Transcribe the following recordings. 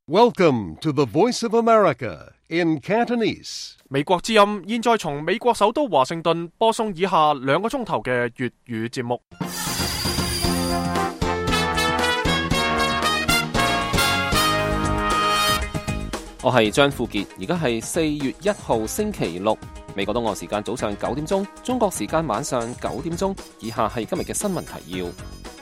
Welcome to the Voice of America in Cantonese. 美國之音現在從美國首都華盛頓播送以下2個鐘頭嘅粵語節目。 我係張富傑，而家係4月1號星期六，美國東岸時間早上9點鐘，中國時間晚上9點鐘。以下係今日嘅新聞提要。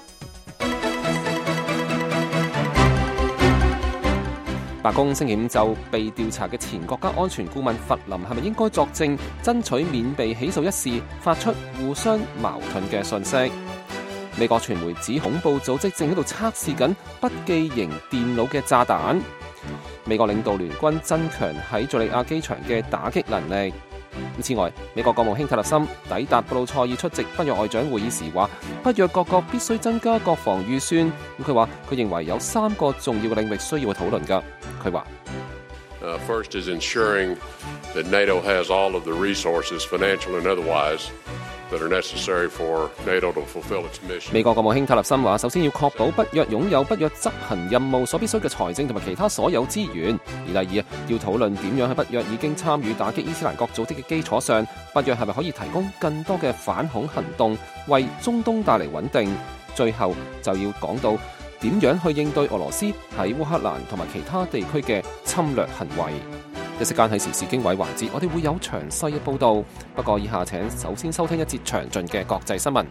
白宮星期5就被調查嘅前國家安全顧問弗林係咪應該作證，爭取免被起訴一事，發出互相矛盾嘅訊息。美國傳媒指恐怖組織正喺度測試緊筆記型電腦嘅炸彈。美國領導聯軍增強喺敘利亞機場嘅打擊能力。此外，美國國務卿特勒森抵達布魯塞爾出席北約外長會議時話，北約各國必須增加國防預算。佢話佢認為有3個重要嘅領域需要去討論㗎。佢話 ：First is ensuring that NATO has all of the resources, financial and otherwise, that are necessary for NATO to fulfill its mission. 美國國務卿特勒森話，首先要確保北約擁有北約執行任務所必須嘅財政同埋其他所有資源。而第二，要討論點樣喺北約已經參與打擊伊斯蘭國組織嘅基礎上，北約係咪可以提供更多嘅反恐行動，為中東帶嚟穩定。最後就要講到點樣去應對俄羅斯喺烏克蘭同埋其他地區嘅侵略行為。一息間喺時事經緯環節，我哋會有詳細嘅報導。不過以下請首先收聽一節詳盡嘅國際新聞。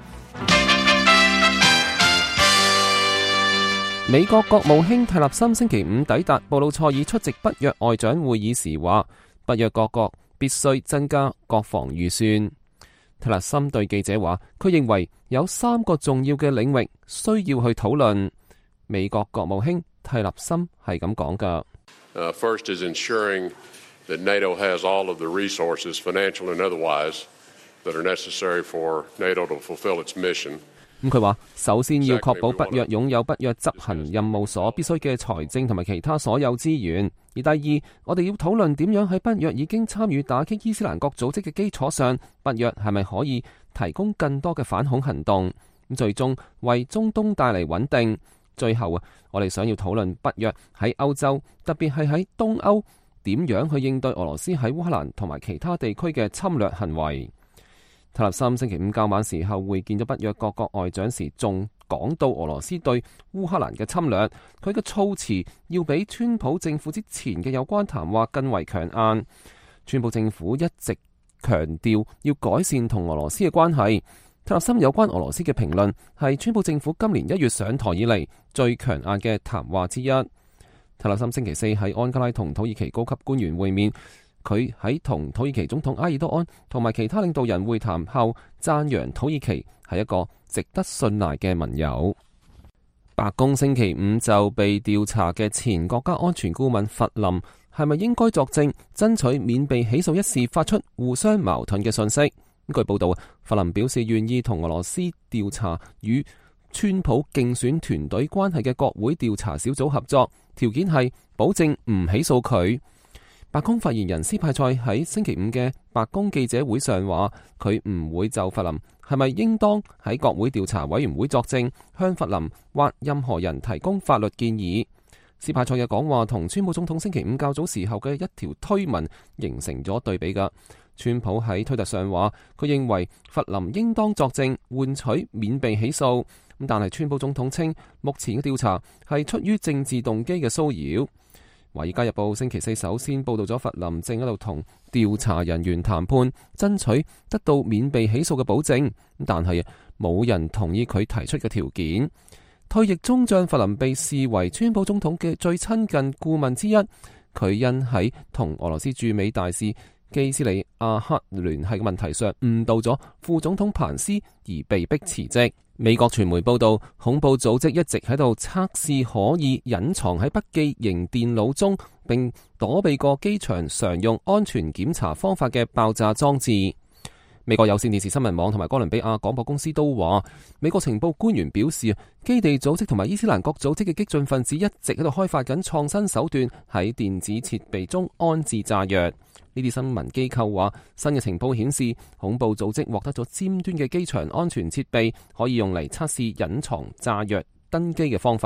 美國國務卿特勒森星期5抵達布魯塞爾出席北約外長會議時話，北約各國必須增加國防預算。特勒森對記者話，佢認為有3個重要嘅領域需要去討論。美國國務卿特勒森係咁講㗎。 First is ensuring that NATO has all of the resources, financial and otherwise, that are necessary for NATO to fulfill its mission. 佢話，首先要確保北約擁有北約執行任務所必須嘅財政同埋其他所有資源。而第二，我哋要討論點樣喺北約已經參與打擊伊斯蘭國組織嘅基礎上，北約係咪可以提供更多嘅反恐行動，最終為中東帶嚟穩定。最後我哋想要討論北約喺歐洲，特別係喺東歐，點樣去應對俄羅斯喺烏克蘭同埋其他地區嘅侵略行為。特勒森星期5較晚時候會見咗北約各國外長時，仲講到俄羅斯對烏克蘭嘅侵略，佢嘅措辭要比川普政府之前嘅有關談話更為強硬。川普政府一直強調要改善同俄羅斯嘅關係。特勒森有關俄羅斯嘅評論係川普政府今年1月上台以嚟最強硬嘅談話之一。特勒森星期4喺安哥拉同土耳其高級官員會面，佢喺同土耳其總統埃爾多安同埋其他領導人會談後，讚揚土耳其係一個值得信賴嘅盟友。白宮星期5就被調查嘅前國家安全顧問弗林係咪應該作證，爭取免被起訴一事，發出互相矛盾嘅訊息。據報道，弗林表示願意同俄羅斯調查與川普競選團隊關係嘅國會調查小組合作，條件係保證唔起訴佢。白宮發言人斯派塞喺星期5嘅白宮記者會上話，佢唔會就弗林係咪應當喺國會調查委員會作證，向弗林或任何人提供法律建議。斯派塞嘅講話同川普總統星期5較早時候嘅一條推文形成咗對比㗎。川普喺推特上話，佢認為弗林應當作證，換取免被起訴。但係川普總統稱，目前嘅調查係出於政治動機嘅騷擾。華爾街日報星期4首先報道咗弗林正喺度同調查人員談判，爭取得到免被起訴嘅保證。但係冇人同意佢提出嘅條件。退役中將弗林被視為川普總統嘅最親近顧問之一。佢因喺同俄羅斯駐美大使基斯里亞克聯繫嘅問題上誤導咗副總統彭斯而被迫辭職。美國傳媒報道，恐怖組織一直喺度測試可以隱藏喺筆記型電腦中並躲避過機場常用安全檢查方法嘅爆炸裝置。美國有線電視新聞網同埋哥倫比亞廣播公司都話，美國情報官員表示，基地組織同埋伊斯蘭國組織嘅激進分子一直喺度開發緊創新手段，喺電子設備中安置炸藥。呢啲新聞機構話，新嘅情報顯示，恐怖組織獲得咗尖端嘅機場安全設備，可以用嚟測試隱藏炸藥登機嘅方法。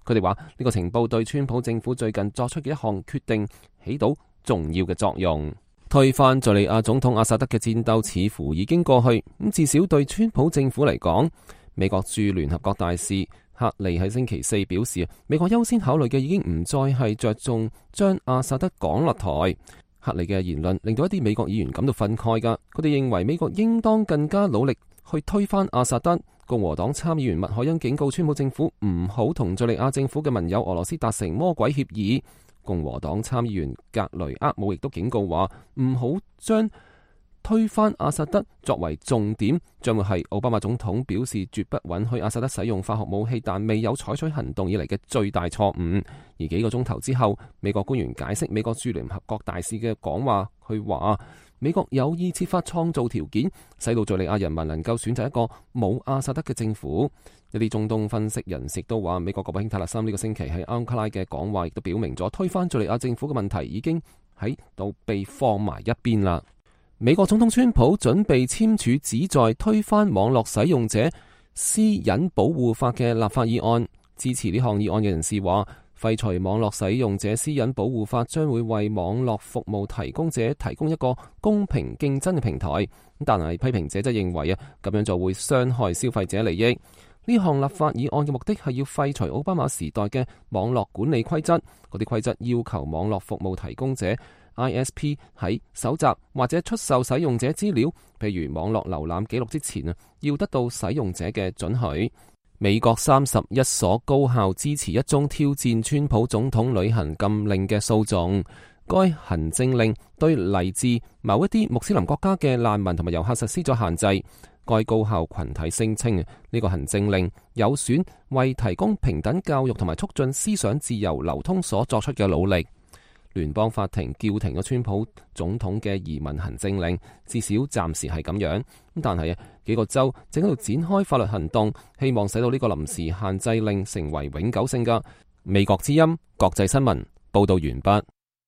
佢哋話呢個情報對川普政府最近作出嘅一項決定起到重要嘅作用。推翻敘利亞總統阿薩德嘅戰鬥似乎已經過去，咁至少對川普政府嚟講，美國駐聯合國大使克利喺星期四表示，美國優先考慮嘅已經唔再係着重將阿薩德趕落台。克利嘅言論令到一啲美國議員感到憤慨㗎，佢哋認為美國應當更加努力去推翻阿薩德。共和黨參議員麥凱恩警告川普政府唔好同敘利亞政府嘅盟友俄羅斯達成魔鬼協議。共和黨參議員格雷厄姆亦都警告話唔好將推翻阿薩德作為重點，將會係奧巴馬總統表示絕不允許阿薩德使用化學武器但未有採取行動以嚟嘅最大錯誤。而幾個鐘頭之後，美國官員解釋美國駐聯合國大使嘅講話，佢話美國有意設法創造條件，使到敘利亞人民能夠選擇一個冇阿薩德嘅政府。一啲中東分析人士都話，美國國務卿塔勒森呢個星期喺安卡拉嘅講話亦都表明咗推翻敘利亞政府嘅問題已經喺度被放埋一邊啦。美國總統川普準備簽署旨在推翻網絡使用者私隱保護法嘅立法議案。支持呢項議案嘅人士話，廢除網絡使用者私隱保護法將會為網絡服務提供者提供一個公平競爭嘅平台。但係批評者則認為咁樣就會傷害消費者利益。呢項立法議案嘅目的係要廢除奧巴馬時代嘅網絡管理規則，嗰啲規則要求網絡服務提供者 ISP 喺搜集或者出售使用者資料，譬如網絡瀏覽記錄之前要得到使用者嘅准許。美國31所高校支持一宗挑戰川普總統旅行禁令嘅訴訟，該行政令對嚟自某一啲穆斯林國家嘅難民同埋遊客實施咗限制。該高校群體聲稱呢個行政令有損為提供平等教育同埋促進思想自由流通所作出嘅努力。聯邦法庭叫停咗川普總統嘅移民行政令，至少暫時係咁樣。但係幾個州正喺度展開法律行動，希望使到呢個臨時限制令成為永久性㗎。美國之音國際新聞報道完畢。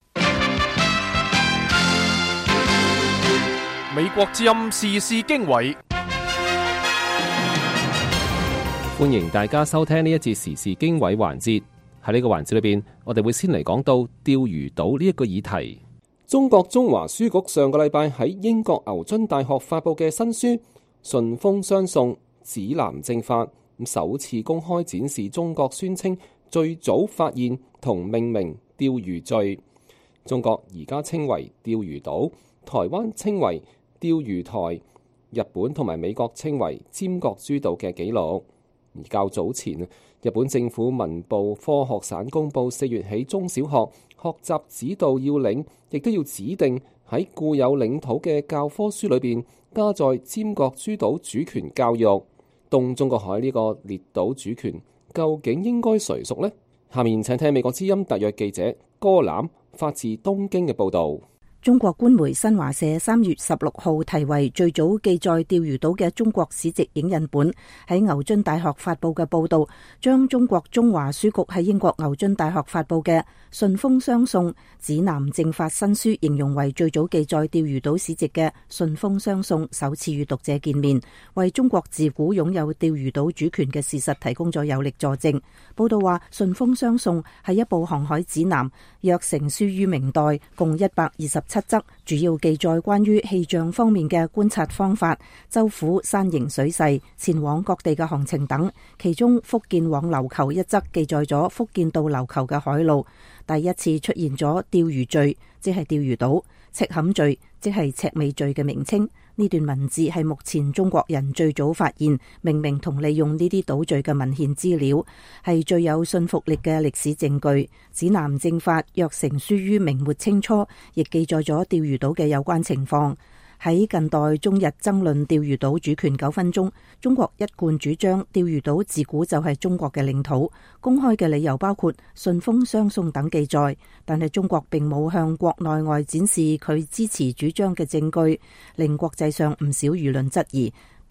美國之音時事經緯， 歡迎大家收聽呢一節時事經緯環節。喺呢個環節裏邊，我哋會先嚟講到釣魚島呢一個議題。中國中華書局上個禮拜喺英國牛津大學發佈嘅新書《順風相送：指南政法》，首次公開展示中國宣稱最早發現同命名釣魚罪。中國而家稱為釣魚島，台灣稱為釣魚台，日本同埋美國稱為尖閣諸島嘅紀錄。而較早前，日本政府文部科學省公佈4月起中小學學習指導要領，亦都要指定喺固有領土嘅教科書裏邊加在尖閣諸島主權教育。東中國海呢個列島主權究竟應該誰屬呢？下面請聽美國之音特約記者歌欖發自東京嘅報導。 中國官媒新華社3月16號題為最早記載釣魚島嘅中國史籍影印本喺牛津大學發佈嘅報導，將中國中華書局喺英國牛津大學發佈嘅《順風相送：指南政法》新書形容為最早記載釣魚島史籍嘅《順風相送》首次與讀者見面，為中國自古擁有釣魚島主權嘅事實提供咗有力佐證。報導話，《順風相送》係一部航海指南，約成書於明代，共127則，主要記載關於氣象方面嘅觀察方法、舟府山形水勢、前往各地嘅行程等。其中福建往琉球一則記載咗福建到琉球嘅海路。第一次出現咗釣魚罪，即係釣魚島；赤坎罪，即係赤尾罪嘅名稱。呢段文字係目前中國人最早發現、命名同利用呢啲島嶼嘅文獻資料，係最有信服力嘅歷史證據。指南政法約成書於明末清初，亦記載咗釣魚島嘅有關情況。喺近代中日爭論釣魚島主權糾紛中，中國一貫主張釣魚島自古就係中國嘅領土。公開嘅理由包括順風相送等記載，但係中國並冇向國內外展示佢支持主張嘅證據，令國際上唔少輿論質疑。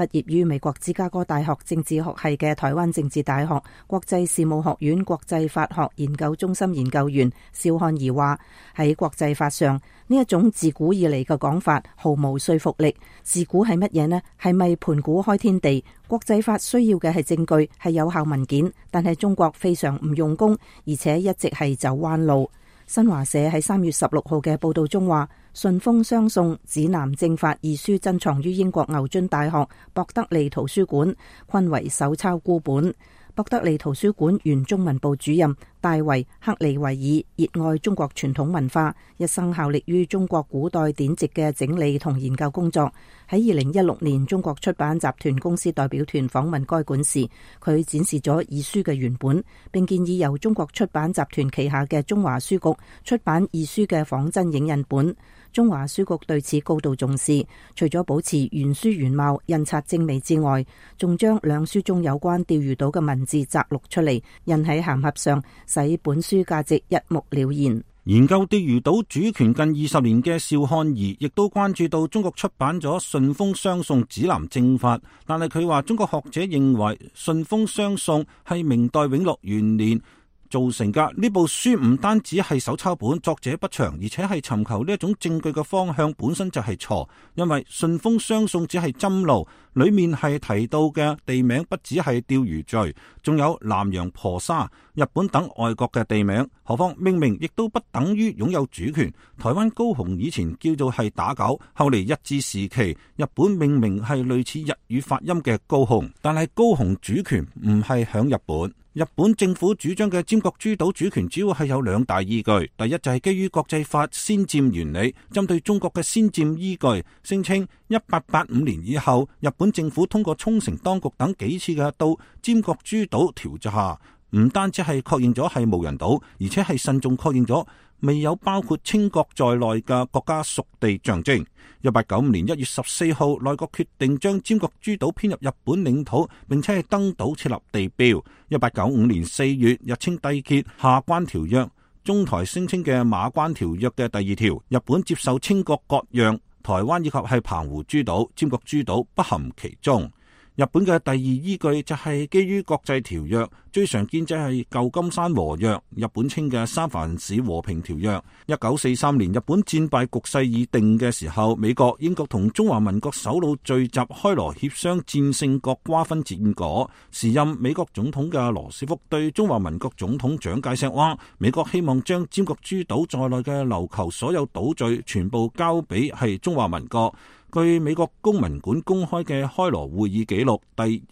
畢業於美國芝加哥大學政治學系嘅台灣政治大學國際事務學院國際法學研究中心研究員邵漢儀話：喺國際法上，呢一種自古以嚟嘅講法毫無說服力。自古係乜嘢呢？係咪盤古開天地？國際法需要嘅係證據，係有效文件，但係中國非常唔用功，而且一直係走彎路。新華社喺3月16號嘅報道中話，順豐雙送指南正法二書珍藏於英國牛津大學博德利圖書館，昆為手抄孤本。博德利圖書館原中文部主任戴維克里維爾熱愛中國傳統文化，一生效力於中國古代典籍嘅整理同研究工作。喺2016年，中國出版集團公司代表團訪問該館時，佢展示咗二書嘅原本，並建議由中國出版集團旗下嘅中華書局出版二書嘅仿真影印本。中華書局對此高度重視，除咗保持原書原貌、印刷精美之外，仲將兩書中有關釣魚島嘅文字摘錄出嚟，印喺函盒上，使本書價值一目了然。 研究釣魚島主權近20年嘅邵漢儀亦都關注到中國出版咗順豐雙送指南正法，但係佢話中國學者認為順豐雙送係明代永樂元年造成噶，呢部書唔單止係手抄本，作者不詳，而且係尋求呢一種證據嘅方向本身就係錯，因為順豐雙送只係針路，裏面係提到嘅地名不只係釣魚嶼，仲有南洋婆沙、日本等外國嘅地名，何況命名亦都不等於擁有主權。台灣高雄以前叫做係打狗，後嚟日治時期日本命名係類似日語發音嘅高雄，但係高雄主權唔係響日本。日本政府主張嘅尖閣諸島主權主要係有2大依據，第一就係基於國際法先佔原理，針對中國嘅先佔依據，聲稱1885年以後，日本政府通過沖繩當局等幾次嘅到尖閣諸島調查，唔單止係確認咗係無人島，而且係慎重確認咗未有包括清國在內嘅國家屬地象徵。1895年1月14號，內閣決定將尖閣諸島編入日本領土，並且係登島設立地標。1895年4月，日清締結下關條約，中台聲稱嘅馬關條約嘅第2條，日本接受清國割讓台灣以及係澎湖諸島，尖閣諸島不含其中。日本嘅第2依據就係基於國際條約，最常見就係舊金山和約，日本稱嘅三藩市和平條約。1943年日本戰敗局勢已定嘅時候，美國、英國同中華民國首腦聚集開羅協商戰勝國瓜分戰果。時任美國總統嘅羅斯福對中華民國總統蔣介石話：美國希望將尖閣諸島在內嘅琉球所有島嶼全部交俾係中華民國。據美國公民館公開嘅開羅會議記錄第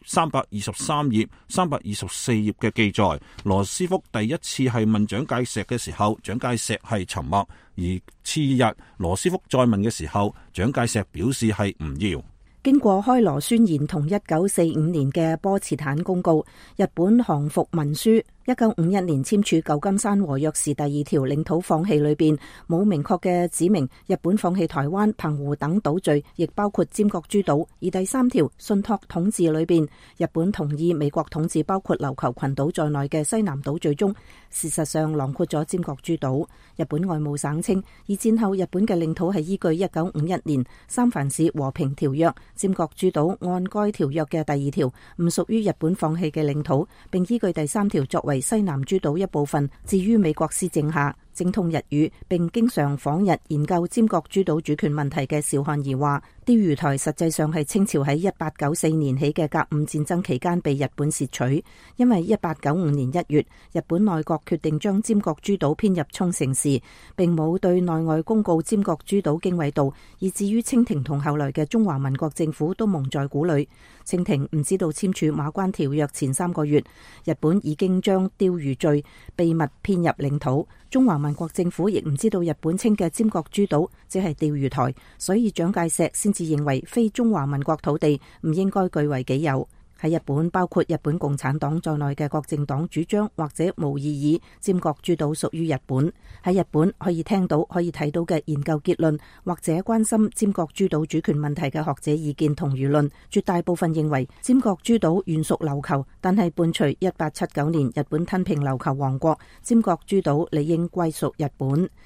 323頁、324頁嘅記載，羅斯福第一次係問蔣介石嘅時候，蔣介石係沉默；而次日羅斯福再問嘅時候，蔣介石表示係唔要。 經過開羅宣言同1945年嘅波茨坦公告，日本降服文書1951年簽署舊金山和約時第2條領土放棄裏邊冇明確嘅指明日本放棄台灣、澎湖等島嶼，亦包括尖閣諸島。而第3條信託統治裏邊，日本同意美國統治包括琉球群島在內嘅西南島嶼中，事實上囊括咗尖閣諸島。日本外務省稱，二戰後日本嘅領土係依據1951年三藩市和平條約，尖閣諸島按該條約嘅第2條唔屬於日本放棄嘅領土，並依據第3條作為西南諸島一部分，置於美國施政下。精通日語並經常訪日研究尖閣諸島主權問題嘅邵漢儀話：釣魚台實際上係清朝喺1894年起嘅甲午戰爭期間被日本竊取，因為1895年1月日本內閣決定將尖閣諸島編入沖繩時，並冇對內外公告尖閣諸島經緯度，以至於清廷同後來嘅中華民國政府都蒙在鼓裏。清廷唔知道簽署馬關條約前3個月，日本已經將釣魚嶼秘密編入領土。中華民國政府亦唔知道日本稱嘅尖閣諸島即係釣魚台，所以蔣介石先至認為非中華民國土地唔應該據為己有。喺日本，包括日本共產黨在內嘅各政黨主張或者無異議尖閣諸島屬於日本。喺日本可以聽到、可以睇到嘅研究結論，或者關心尖閣諸島主權問題嘅學者意見同輿論，絕大部分認為尖閣諸島原屬琉球，但係伴隨1879年日本吞併琉球王國，尖閣諸島理應歸屬日本。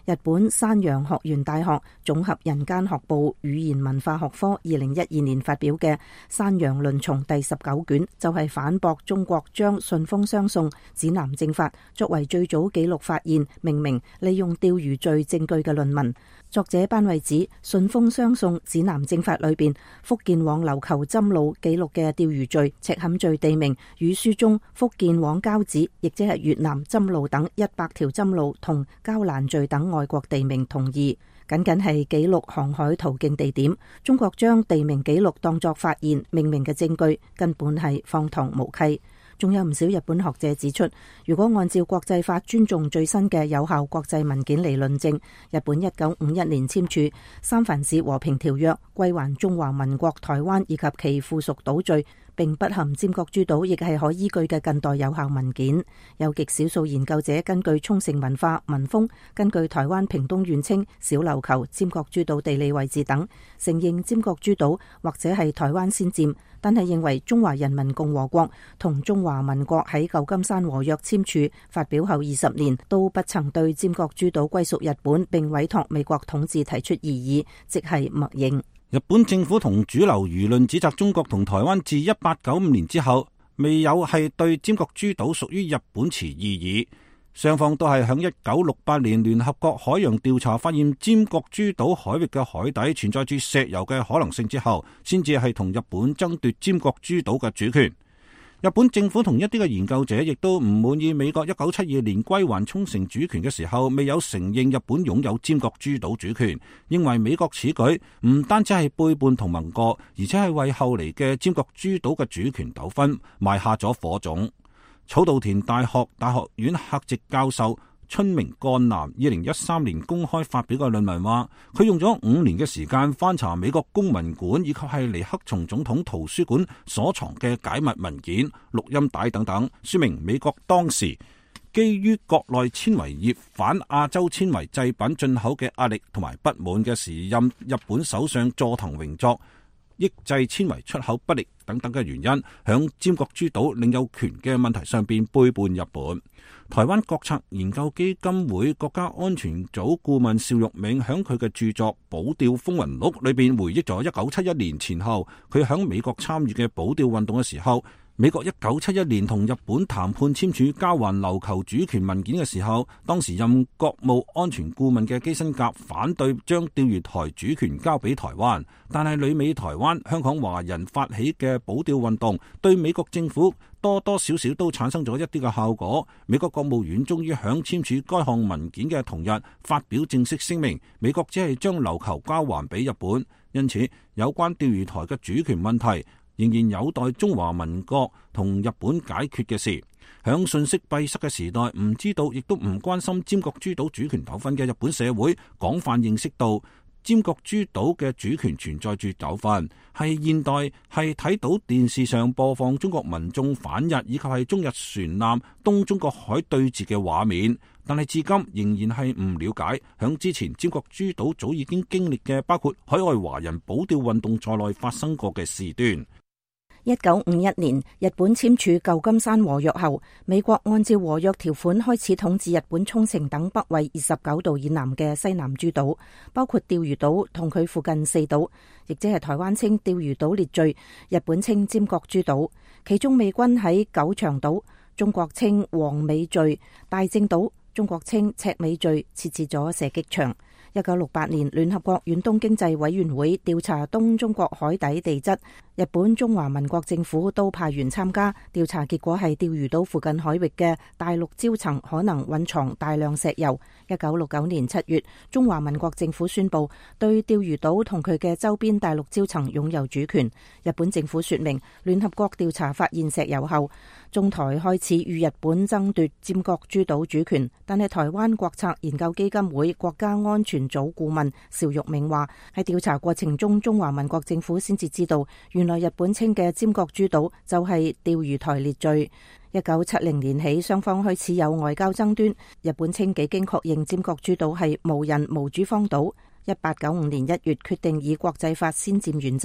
日本山陽學園大學總合人間學部語言文化學科2012年發表嘅《山陽論叢》第19卷，就係反駁中國將順豐雙送、指南正法作為最早記錄發現、命名、利用釣魚罪證據嘅論文。作者班惠指，順豐雙送、指南正法裏邊福建往琉球針路記錄嘅釣魚罪、赤崁罪地名與書中福建往交趾，亦即係越南針路等100條針路同交蘭罪等外國地名同義，僅僅係記錄航海途徑地點。中國將地名記錄當作發現、命名嘅證據，根本係荒唐無稽。仲有唔少日本學者指出，如果按照國際法尊重最新嘅有效國際文件嚟論證，日本1951年簽署《三藩市和平條約》，歸還中華民國台灣以及其附屬島嶼，並不含尖閣諸島，亦係可依據嘅近代有效文件。有極少數研究者根據沖繩文化民風，根據台灣屏東縣稱小琉球、尖閣諸島地理位置等，承認尖閣諸島或者係台灣先佔，但係認為中華人民共和國同中華民國喺舊金山和約簽署發表後20年都不曾對尖閣諸島歸屬日本並委託美國統治提出異議，即係默認。 日本政府同主流輿論指責中國同台灣自1895年之後未有係對尖閣諸島屬於日本持異議，雙方都係響1968年聯合國海洋調查發現尖閣諸島海域嘅海底存在住石油嘅可能性之後，先至係同日本爭奪尖閣諸島嘅主權。日本政府同一啲嘅研究者亦都唔滿意美國1972年歸還沖繩主權嘅時候未有承認日本擁有尖閣諸島主權，認為美國此舉唔單止係背叛同盟國，而且係為後嚟嘅尖閣諸島嘅主權糾紛埋下咗火種。草稻田大學大學院客席教授春明幹男2013年公開發表嘅論文話，佢用咗5年嘅時間翻查美國公民館以及係尼克松總統圖書館所藏嘅解密文件、錄音帶等等，說明美國當時基於國內纖維業反亞洲纖維製品進口嘅壓力同埋不滿嘅時任日本首相佐藤榮作抑制纖維出口不力等等嘅原因，響尖閣諸島領有權嘅問題上邊背叛日本。台灣國策研究基金會國家安全組顧問邵玉銘響佢嘅著作《保釣風雲錄》裏邊回憶咗1971年前後佢響美國參與嘅保釣運動嘅時候，美國1971年同日本談判簽署交還琉球主權文件嘅時候，當時任國務安全顧問嘅基辛格反對將釣魚台主權交俾台灣，但係旅美台灣香港華人發起嘅保釣運動對美國政府多多少少都產生咗一啲嘅效果。美國國務院終於響簽署該項文件嘅同日發表正式聲明，美國只係將琉球交還俾日本，因此有關釣魚台嘅主權問題仍然有待中華民國同日本解決嘅事。響信息閉塞嘅時代，唔知道亦都唔關心尖閣諸島主權糾紛嘅日本社會廣泛認識到尖閣諸島嘅主權存在住糾紛，係現代係睇到電視上播放中國民眾反日以及係中日船艦東中國海對峙嘅畫面，但係至今仍然係唔了解響之前尖閣諸島早已經經歷嘅包括海外華人保釣運動在內發生過嘅事端。 1951年，日本簽署舊金山和約後，美國按照和約條款開始統治日本沖繩等北緯29度以南嘅西南諸島，包括釣魚島同佢附近4島，亦即係台灣稱釣魚島列嶼，日本稱尖閣諸島。其中美軍喺九長島，中國稱黃尾嶼；大正島，中國稱赤尾嶼，設置咗射擊場。1968年，聯合國遠東經濟委員會調查東中國海底地質，日本中華民國政府都派員參加調查，結果係釣魚島附近海域嘅大陸礁層可能蘊藏大量石油。1969年7月，中華民國政府宣布對釣魚島同佢嘅周邊大陸礁層擁有主權。日本政府說明，聯合國調查發現石油後，中台開始與日本爭奪尖閣諸島主權，但係台灣國策研究基金會國家安全組顧問邵玉銘話，喺調查過程中，中華民國政府先至知道，原來日本稱嘅尖閣諸島就係釣魚台列嶼。1970年起，雙方開始有外交爭端。日本稱幾經確認尖閣諸島係無人無主荒島。1895年1月決定以國際法先佔原則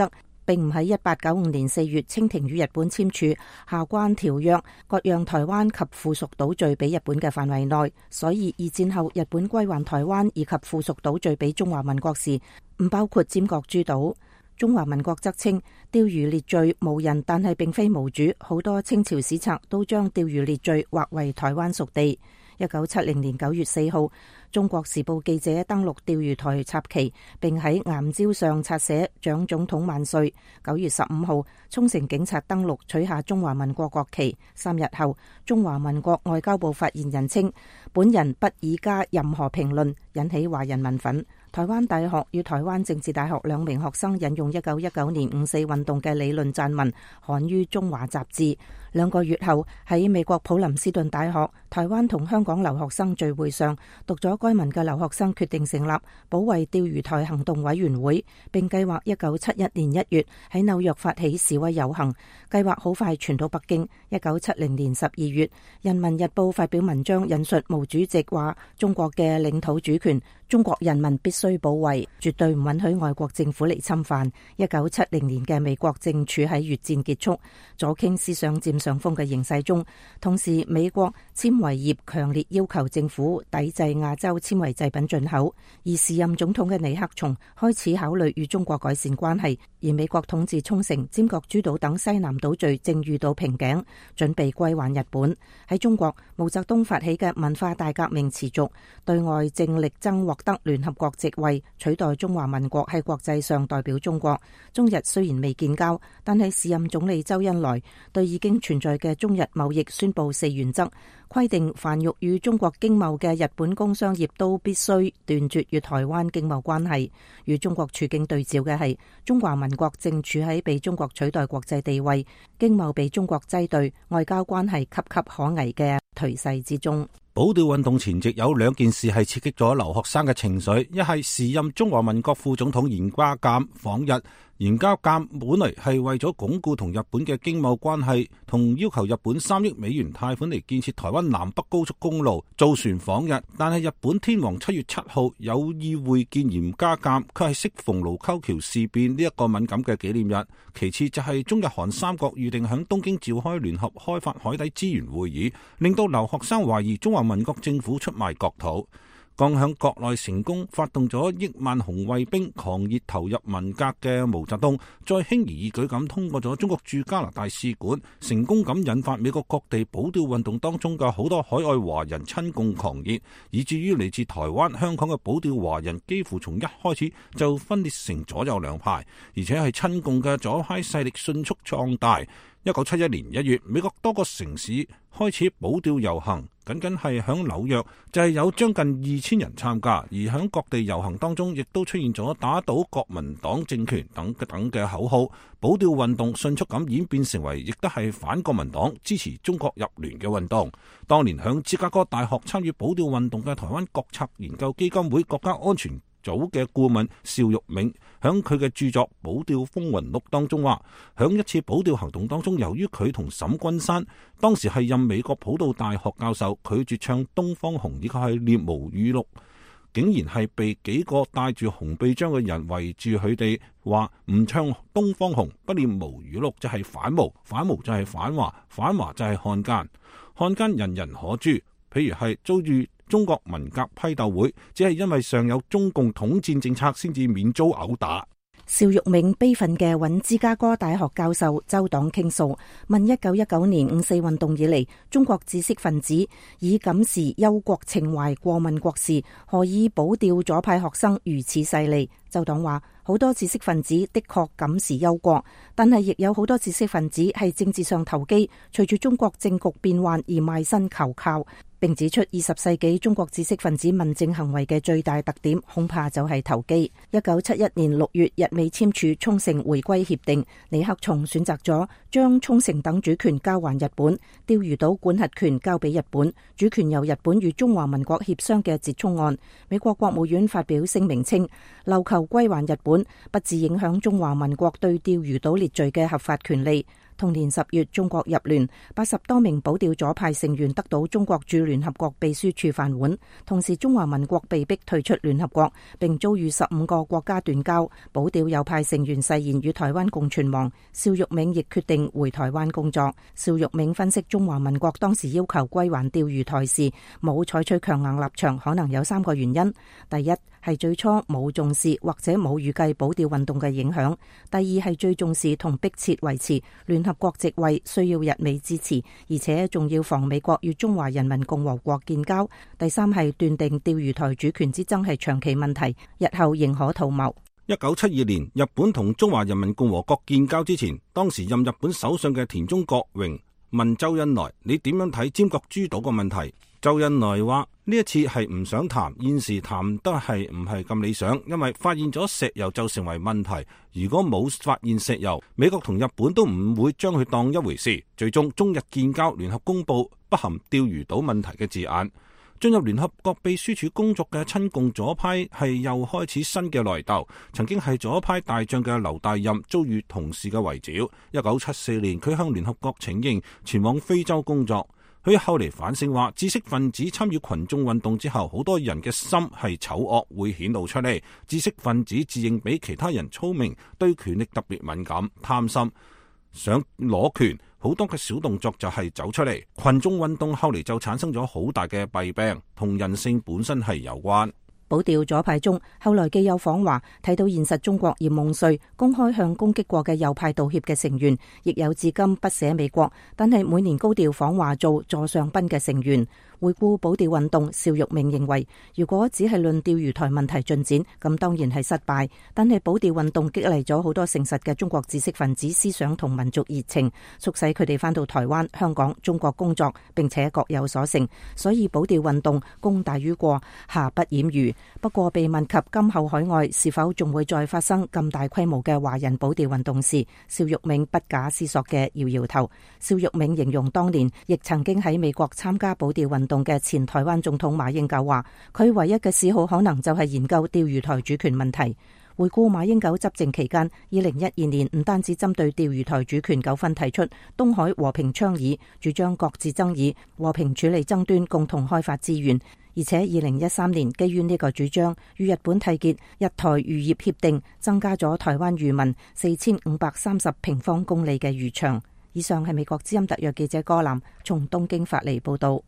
並唔喺1895年4月清廷與日本簽署下關條約，割讓台灣及附屬島嶼俾日本嘅範圍內，所以二戰後日本歸還台灣以及附屬島嶼俾中華民國時，唔包括尖閣諸島。中華民國則稱釣魚列嶼無人，但係並非無主，好多清朝史冊都將釣魚列嶼劃為台灣屬地。1970年9月4號，中國時報記者登陸釣魚台插旗，並喺岩礁上擦寫蔣總統萬歲。9月15號，沖繩警察登陸取下中華民國國旗。3日後，中華民國外交部發言人稱，本人不以加任何評論，引起華人民憤。台灣大學與台灣政治大學2名學生引用1919年五四運動嘅理論撰文刊於中華雜誌。2個月後，喺美國普林斯頓大學台灣同香港留學生聚會上，讀咗該文嘅留學生決定成立保衛釣魚台行動委員會，並計劃1971年1月喺紐約發起示威遊行，計劃好快傳到北京。1970年12月，《人民日報》發表文章引述毛主席話：中國嘅領土主權，中國人民必須保衛，絕對唔允許外國政府嚟侵犯。1970年嘅美國正處喺越戰結束、左傾思想佔上風嘅形勢中，同時美國纖維業強烈要求政府抵制亞洲纖維製品進口，而時任總統嘅尼克松開始考慮與中國改善關係，而美國統治沖繩、尖閣諸島等西南島嶼正遇到瓶頸，準備歸還日本。喺中國，毛澤東發起嘅文化大革命持續，對外正力爭獲得聯合國席位，取代中華民國喺國際上代表中國。中日雖然未建交，但係時任總理周恩來對已經存在嘅中日貿易宣布4原則，規定凡欲與中國經貿嘅日本工商業都必須斷絕與台灣經貿關係。與中國處境對照嘅係，中華民國正處喺被中國取代國際地位、經貿被中國擠兌、外交關係岌岌可危嘅頹勢之中。 保釣運動前夕有2件事係刺激咗留學生嘅情緒，一係時任中華民國副總統嚴家淦訪日。嚴家淦本嚟係為咗鞏固同日本嘅經貿關係，同要求日本3億美元貸款嚟建設台灣南北高速公路，造船訪日。但係日本天皇7月7號有意會見嚴家淦，佢係適逢盧溝橋事變呢一個敏感嘅紀念日。其次就係中日韓3國預定喺東京召開聯合開發海底資源會議，令到留學生懷疑中華民國政府出賣國土。剛響國內成功發動咗億萬紅衛兵狂熱投入文革嘅毛澤東，再輕而易舉咁通過咗中國駐加拿大使館，成功咁引發美國各地保釣運動當中嘅好多海外華人親共狂熱，以至於嚟自台灣、香港嘅保釣華人幾乎從一開始就分裂成左右兩派，而且係親共嘅左派勢力迅速壯大。1971年1月，美國多個城市開始保釣遊行，僅係響紐約就係有將近2000人參加，而響各地遊行當中亦都出現咗打倒國民黨政權等嘅口號。保釣運動迅速咁演變成為亦都係反國民黨支持中國入聯嘅運動。當年響芝加哥大學參與保釣運動嘅台灣國策研究基金會國家安全組嘅顧問邵玉銘響佢嘅著作《保釣風雲錄》當中話，響一次保釣行動當中，由於佢同沈君山當時係任美國普渡大學教授，拒絕唱《東方紅》呢個係念毛語錄，竟然係被幾個帶住紅臂章嘅人圍住佢哋，話唔唱《東方紅》不念毛語錄就係反毛，反毛就係反華，反華就係漢奸，漢奸人人可誅。譬如係遭遇中國文革批鬥會，只係因為尚有中共統戰政策先至免遭毆打。 邵玉銘悲憤嘅揾芝加哥大學教授周黨傾訴，問1919年五四運動以嚟，中國知識分子以感時憂國情懷過問國事，何以保釣左派學生如此犀利？周黨話，好多知識分子的確感時憂國，但係亦有好多知識分子係政治上投機，隨住中國政局變幻而賣身求靠。並指出20世紀中國知識分子問政行為嘅最大特點，恐怕就係投機。1971年6月，日美簽署沖繩回歸協定，尼克松選擇咗將沖繩等主權交還日本，釣魚島管轄權交俾日本，主權由日本與中華民國協商嘅折衷案。美國國務院發表聲明稱，琉球歸還日本不致影響中華民國對釣魚島列嶼嘅合法權利。 同年10月，中國入聯，80多名保釣左派成員得到中國駐聯合國秘書處飯碗。同時，中華民國被迫退出聯合國，並遭遇15個國家斷交。保釣右派成員誓言與台灣共存亡。邵玉銘亦決定回台灣工作。邵玉銘分析，中華民國當時要求歸還釣魚台時，冇採取強硬立場，可能有3個原因。第一係最初冇重視或者冇預計保釣運動嘅影響。第二係最重視同迫切維持聯合國席位，需要日美支持，而且仲要防美國與中華人民共和國建交。第三係斷定釣魚台主權之爭係長期問題，日後仍可圖謀。 1972年，日本同中華人民共和國建交之前，當時任日本首相嘅田中角榮問周恩來：你點樣睇尖閣諸島個問題？周恩來話：呢一次係唔想談，現時談得係唔係咁理想，因為發現咗石油就成為問題。如果冇發現石油，美國同日本都唔會將佢當一回事。最終中日建交，聯合公佈不含釣魚島問題嘅字眼。進入聯合國秘書處工作嘅親共左派係又開始新嘅內鬥。曾經係左派大將嘅劉大任遭遇同事嘅圍剿。1974年，佢向聯合國請纓前往非洲工作。佢後嚟反省話，知識分子參與群眾運動之後，好多人嘅心係醜惡，會顯露出嚟。知識分子自認比其他人聰明，對權力特別敏感、貪心，想攞權，好多嘅小動作就係走出嚟。群眾運動後嚟就產生咗好大嘅弊病，同人性本身係有關。 保釣左派中，後來既有訪華，睇到現實中國而夢碎，公開向攻擊過嘅右派道歉嘅成員，亦有至今不捨美國，但係每年高調訪華做座上賓嘅成員。回顧保釣運動，邵玉銘認為，如果只係論釣魚台問題進展，咁當然係失敗。但係保釣運動激勵咗好多誠實嘅中國知識分子思想同民族熱情，促使佢哋返到台灣、香港、中國工作，並且各有所成。所以保釣運動功大於過，瑕不掩瑜。不過被問及今後海外是否仲會再發生咁大規模嘅華人保釣運動時，邵玉銘不假思索嘅搖搖頭。邵玉銘形容當年亦曾經喺美國參加保釣運動嘅前台灣總統馬英九話，佢唯一嘅嗜好可能就係研究釣魚台主權問題。回顧馬英九執政期間，2012年唔單止針對釣魚台主權糾紛提出東海和平倡議，主張擱置爭議、和平處理爭端、共同開發資源，而且2013年基於呢個主張，與日本締結日台漁業協定，增加咗台灣漁民4530平方公里嘅漁場。以上係美國之音特約記者柯南從東京發嚟報道。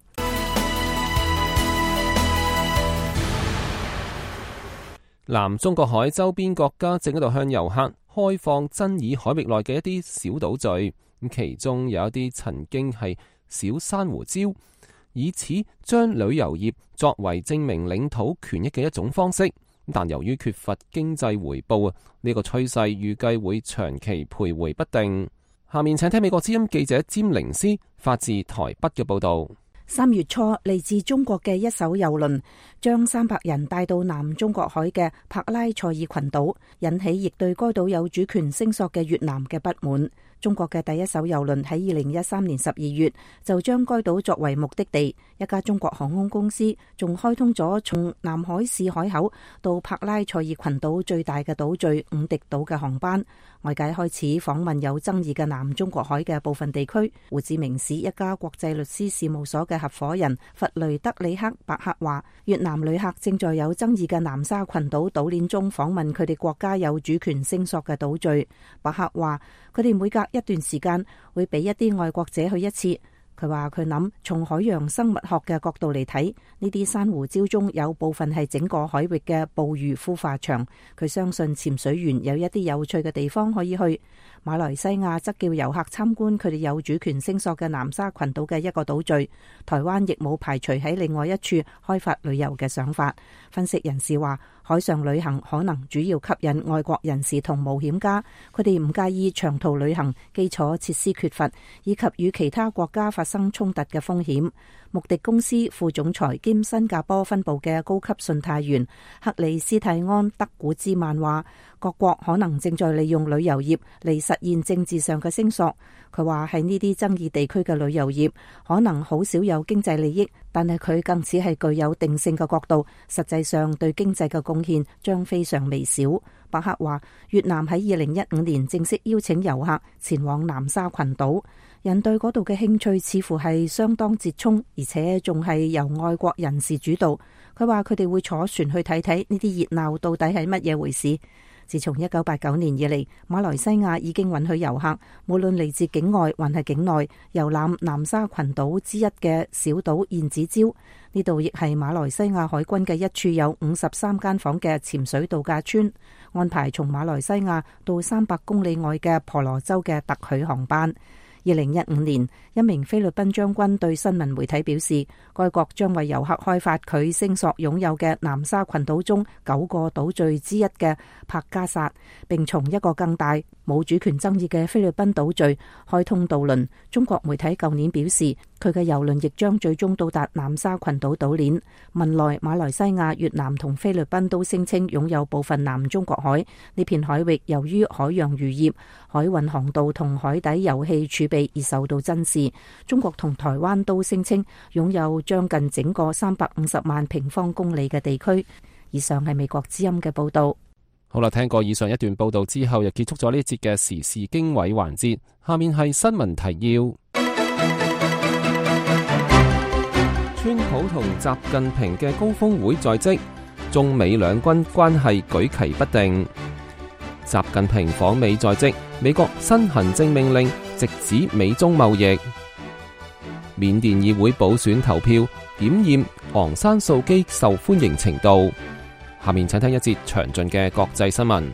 南中國海周邊國家正喺度向遊客開放爭議海域內嘅一啲小島嶼，咁其中有一啲曾經係小珊瑚礁，以此將旅遊業作為證明領土權益嘅一種方式。但由於缺乏經濟回報，呢個趨勢預計會長期徘徊不定。下面請聽美國之音記者詹寧斯發自台北嘅報道。 3月初，嚟自中國嘅一艘郵輪將300人帶到南中國海嘅帕拉塞爾群島，引起亦對該島有主權聲索嘅越南嘅不滿。中國嘅第一艘郵輪喺2013年12月就將該島作為目的地，一家中國航空公司仲開通咗從南海市海口到帕拉塞爾群島最大嘅島嶼五迪島嘅航班。外界開始訪問有爭議嘅南中國海嘅部分地區。胡志明市一家國際律師事務所嘅合夥人弗雷德里克伯克話，越南旅客正在有爭議嘅南沙群島島鏈中訪問佢哋國家有主權聲索嘅島嶼。伯克話，佢哋每隔一段時間會俾一啲外國者去一次。佢話佢諗從海洋生物學嘅角度嚟睇，呢啲珊瑚礁中有部分係整個海域嘅捕魚孵化場。佢相信潛水員有一啲有趣嘅地方可以去。馬來西亞則叫遊客參觀佢哋有主權聲索嘅南沙群島嘅一個島嶼。台灣亦冇排除喺另外一處開發旅遊嘅想法。分析人士話，海上旅行可能主要吸引外國人士同冒險家，佢哋唔介意長途旅行、基礎設施缺乏以及與其他國家發生衝突嘅風險。穆迪公司副總裁兼新加坡分部嘅高級信貸員克里斯蒂安德古茲曼話，各國可能正在利用旅遊業嚟實現政治上嘅聲索。佢話喺呢啲爭議地區嘅旅遊業可能好少有經濟利益，但係佢更似係具有定性嘅角度，實際上對經濟嘅貢獻將非常微小。伯克話，越南喺2015年正式邀請遊客前往南沙群島，人對嗰度嘅興趣似乎係相當折衷，而且仲係由外國人士主導。佢話佢哋會坐船去睇睇呢啲熱鬧到底係乜嘢回事。自從1989年以嚟，馬來西亞已經允許遊客無論嚟自境外還係境內遊覽南沙群島之一嘅小島燕子礁。呢度亦係馬來西亞海軍嘅一處有53間房嘅潛水度假村，安排從馬來西亞到300公里外嘅婆羅洲嘅特許航班。2015年，一名菲律賓將軍對新聞媒體表示，該國將為遊客開發佢聲索擁有嘅南沙群島中9個島嶼之一嘅帕加薩，並從一個更大冇主權爭議嘅菲律賓島嶼開通渡輪。中國媒體舊年表示，佢嘅郵輪亦將最終到達南沙群島島鏈。文萊、馬來西亞、越南同菲律賓都聲稱擁有部分南中國海呢片海域，由於海洋漁業、海運航道同海底油氣儲備而受到珍視。中國同台灣都聲稱擁有將近整個350萬平方公里嘅地區。以上係美國之音嘅報道。 好啦，聽過以上一段報道之後，又結束咗呢一節嘅時事經緯環節。下面係新聞提要。川普同習近平嘅高峰會在即，中美兩軍關係舉棋不定。習近平訪美在即，美國新行政命令直指美中貿易。緬甸議會補選投票檢驗昂山素姬受歡迎程度。下面請聽一節詳盡嘅國際新聞。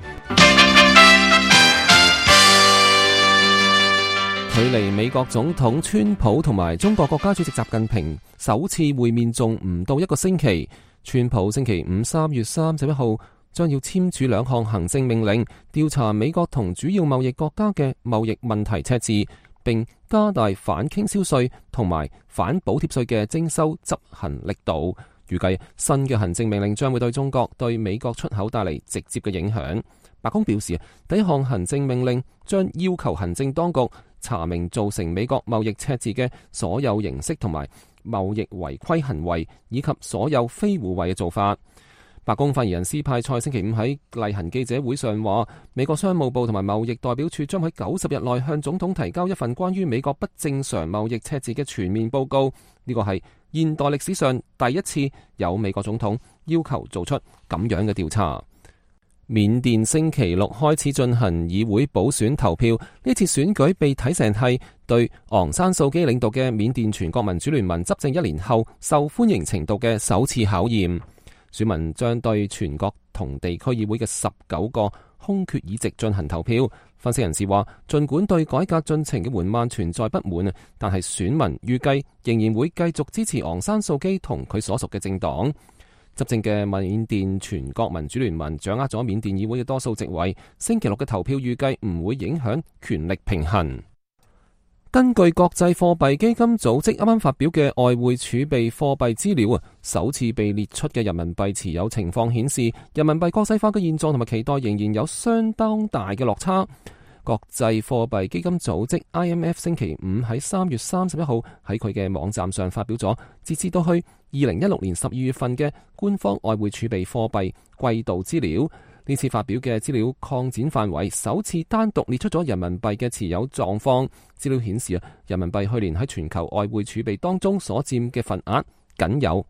距離美國總統川普同埋中國國家主席習近平首次會面仲唔到一個星期，川普星期五3月31號將要簽署2項行政命令，調查美國同主要貿易國家嘅貿易問題赤字，並加大反傾銷稅同埋反補貼稅嘅徵收執行力度。預計新嘅行政命令將會對中國對美國出口帶嚟直接嘅影響。白宮表示，第一項行政命令將要求行政當局查明造成美國貿易赤字嘅所有形式同埋貿易違規行為，以及所有非互惠嘅做法。白宮發言人斯派塞星期五喺例行記者會上話，美國商務部同埋貿易代表處將喺90日內向總統提交一份關於美國不正常貿易赤字嘅全面報告。呢個係現代歷史上第一次有美國總統要求做出咁樣嘅調查。緬甸星期六開始進行議會補選投票，呢次選舉被睇成係對昂山素姬領導嘅緬甸全國民主聯盟執政1年後受歡迎程度嘅首次考驗。選民將對全國同地區議會嘅19個空缺議席進行投票。分析人士話，儘管對改革進程嘅緩慢存在不滿，但係選民預計仍然會繼續支持昂山素姬同佢所屬嘅政黨。執政嘅緬甸全國民主聯盟掌握咗緬甸議會嘅多數席位。星期六嘅投票預計唔會影響權力平衡。根據國際貨幣基金組織啱啱發表嘅外匯儲備貨幣資料首次被列出嘅人民幣持有情況顯示，人民幣國際化嘅現狀同埋期待仍然有相當大嘅落差。國際貨幣基金組織 IMF 星期五喺3月31號喺佢嘅網站上發表咗截至到去2016年12月份嘅官方外匯儲備貨幣季度資料。呢次發表嘅資料擴展範圍，首次單獨列出咗人民幣嘅持有狀況。資料顯示人民幣去年喺全球外匯儲備當中所佔嘅份額僅有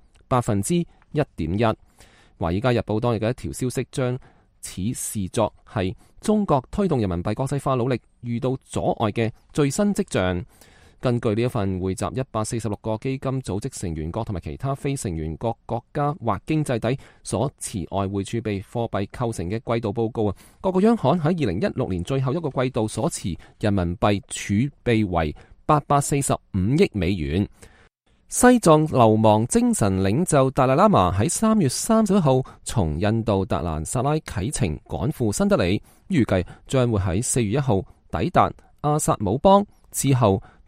1.1%。華爾街日報當日嘅一條消息將此視作係中國推動人民幣國際化努力遇到阻礙嘅最新跡象。根據呢一份匯集146個基金組織成員國同埋其他非成員國國家或經濟體所持外匯儲備貨幣構成嘅季度報告各個央行喺2016年最後一個季度所持人民幣儲備為845億美元。西藏流亡精神領袖達賴喇嘛喺3月31號從印度達蘭薩拉啟程趕赴新德里，預計將會喺4月1號抵達阿薩姆邦，之後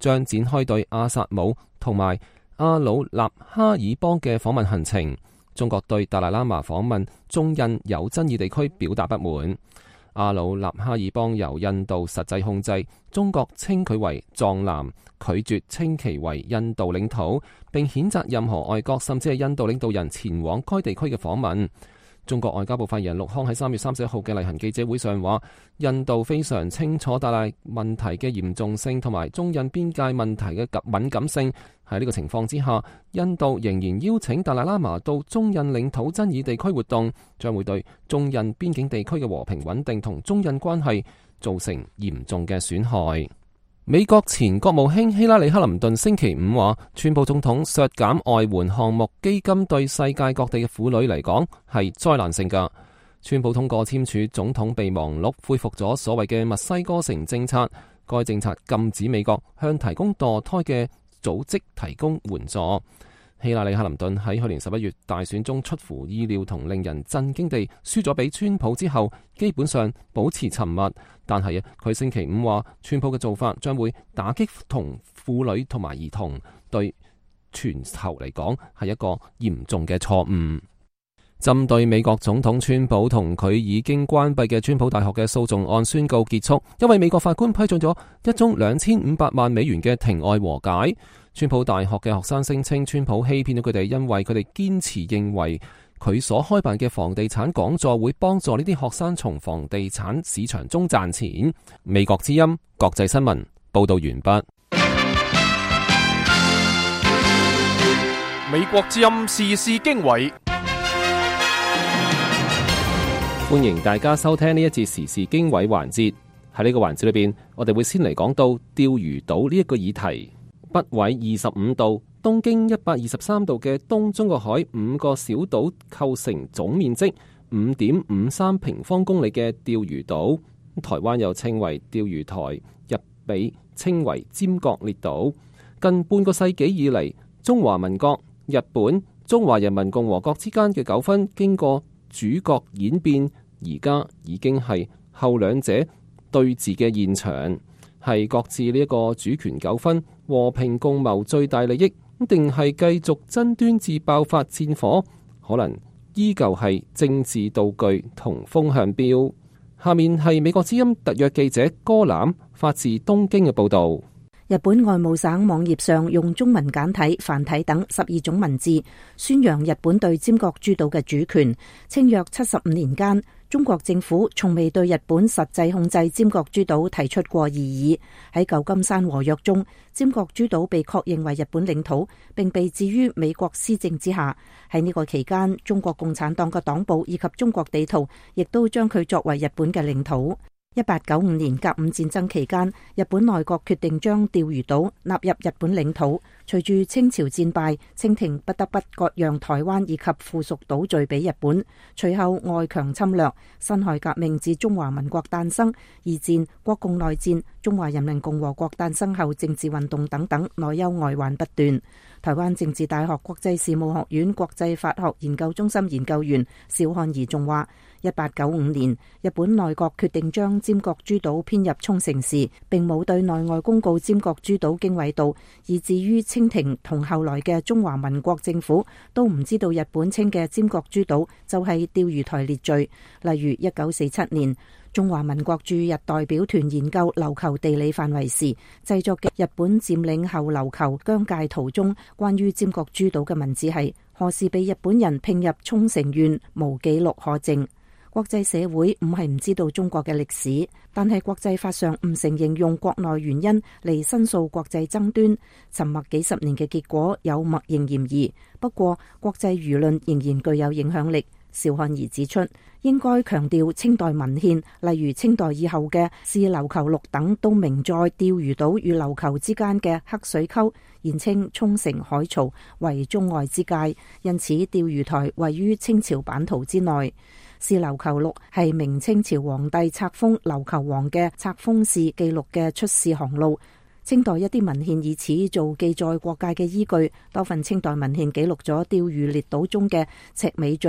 將展開對阿薩姆同埋阿魯納哈爾邦嘅訪問行程。中國對達賴喇嘛訪問中印有爭議地區表達不滿。阿魯納哈爾邦由印度實際控制，中國稱佢為藏南，拒絕稱其為印度領土，並譴責任何外國甚至係印度領導人前往該地區嘅訪問。中國外交部發言人陸康喺3月31號嘅例行記者會上話，印度非常清楚達賴問題嘅嚴重性同埋中印邊界問題嘅敏感性。喺呢個情況之下，印度仍然邀請達賴喇嘛到中印領土爭議地區活動，將會對中印邊境地區嘅和平穩定同中印關係造成嚴重嘅損害。美國前國務卿希拉里·克林頓星期五話，川普總統削減外援項目基金對世界各地嘅婦女嚟講係災難性㗎。川普通過簽署總統備忘錄，恢復咗所謂嘅墨西哥城政策。該政策禁止美國向提供墮胎嘅組織提供援助。希拉里·克林頓喺去年11月大選中出乎意料同令人震驚地輸咗俾川普之後，基本上保持沉默。但係佢星期五話，川普嘅做法將會打擊同婦女同埋兒童，對全球嚟講係一個嚴重嘅錯誤。針對美國總統川普同佢已經關閉嘅川普大學嘅訴訟案宣告結束，因為美國法官批准咗一宗2500萬美元嘅庭外和解。川普大學嘅學生聲稱川普欺騙咗佢哋，因為佢哋堅持認為佢所開辦嘅房地產講座會幫助呢啲學生從房地產市場中賺錢。美國之音國際新聞報道完畢。 美國之音時事經緯， 歡迎大家收聽呢一節時事經緯環節。喺呢個環節裏邊，我哋會先嚟講到釣魚島呢一個議題。北緯25度、東經123度嘅東中國海5個小島構成總面積5.53平方公里嘅釣魚島。台灣又稱為釣魚台，日被稱為尖閣列島。近半個世紀以嚟，中華民國、日本、中華人民共和國之間嘅糾紛經過主角演變，而家已經係後兩者對峙嘅現場，係各自呢一個主權糾紛和平共謀最大利益，定係繼續爭端至爆發戰火？可能依舊係政治道具同風向標。下面係美國之音特約記者戈攬發自東京嘅報道。 日本外務省網頁上用中文簡體、繁體等12種文字宣揚日本對尖閣諸島嘅主權，稱約75年間，中國政府從未對日本實際控制尖閣諸島提出過異議。喺舊金山和約中，尖閣諸島被確認為日本領土，並被置於美國施政之下。喺呢個期間，中國共產黨嘅黨報以及中國地圖亦都將佢作為日本嘅領土。1895年甲午戰爭期間，日本內閣決定將釣魚島納入日本領土。隨住清朝戰敗，清廷不得不割讓台灣以及附屬島嶼俾日本。隨後外強侵略，辛亥革命至中華民國誕生，二戰、國共內戰、中華人民共和國誕生後政治運動等等，內憂外患不斷。台灣政治大學國際事務學院國際法學研究中心研究員邵漢儀仲話，1895年日本內閣決定將尖閣諸島編入沖繩時，並冇對內外公告尖閣諸島經緯度，以至於清廷同後來嘅中華民國政府都唔知道日本稱嘅尖閣諸島就係釣魚台列嶼。例如1947年，中華民國駐日代表團研究琉球地理範圍時，製作嘅日本佔領後琉球疆界圖中關於尖閣諸島嘅文字係何時被日本人併入沖繩縣，無記錄可證。國際社會唔係唔知道中國嘅歷史，但係國際法上唔承認用國內原因嚟申訴國際爭端，沉默幾十年嘅結果有默認嫌疑。不過國際輿論仍然具有影響力。邵漢儀指出，應該強調清代文獻，例如清代以後嘅《是琉球錄》等，都明載釣魚島與琉球之間嘅黑水溝，言稱沖繩海槽為中外之界，因此釣魚台位於清朝版圖之內。《是琉球錄》係明清朝皇帝冊封琉球王嘅冊封氏記錄嘅出使航路。清代一啲文獻以此做記載國界嘅依據，多份清代文獻記錄咗釣魚列島中嘅赤尾嶼、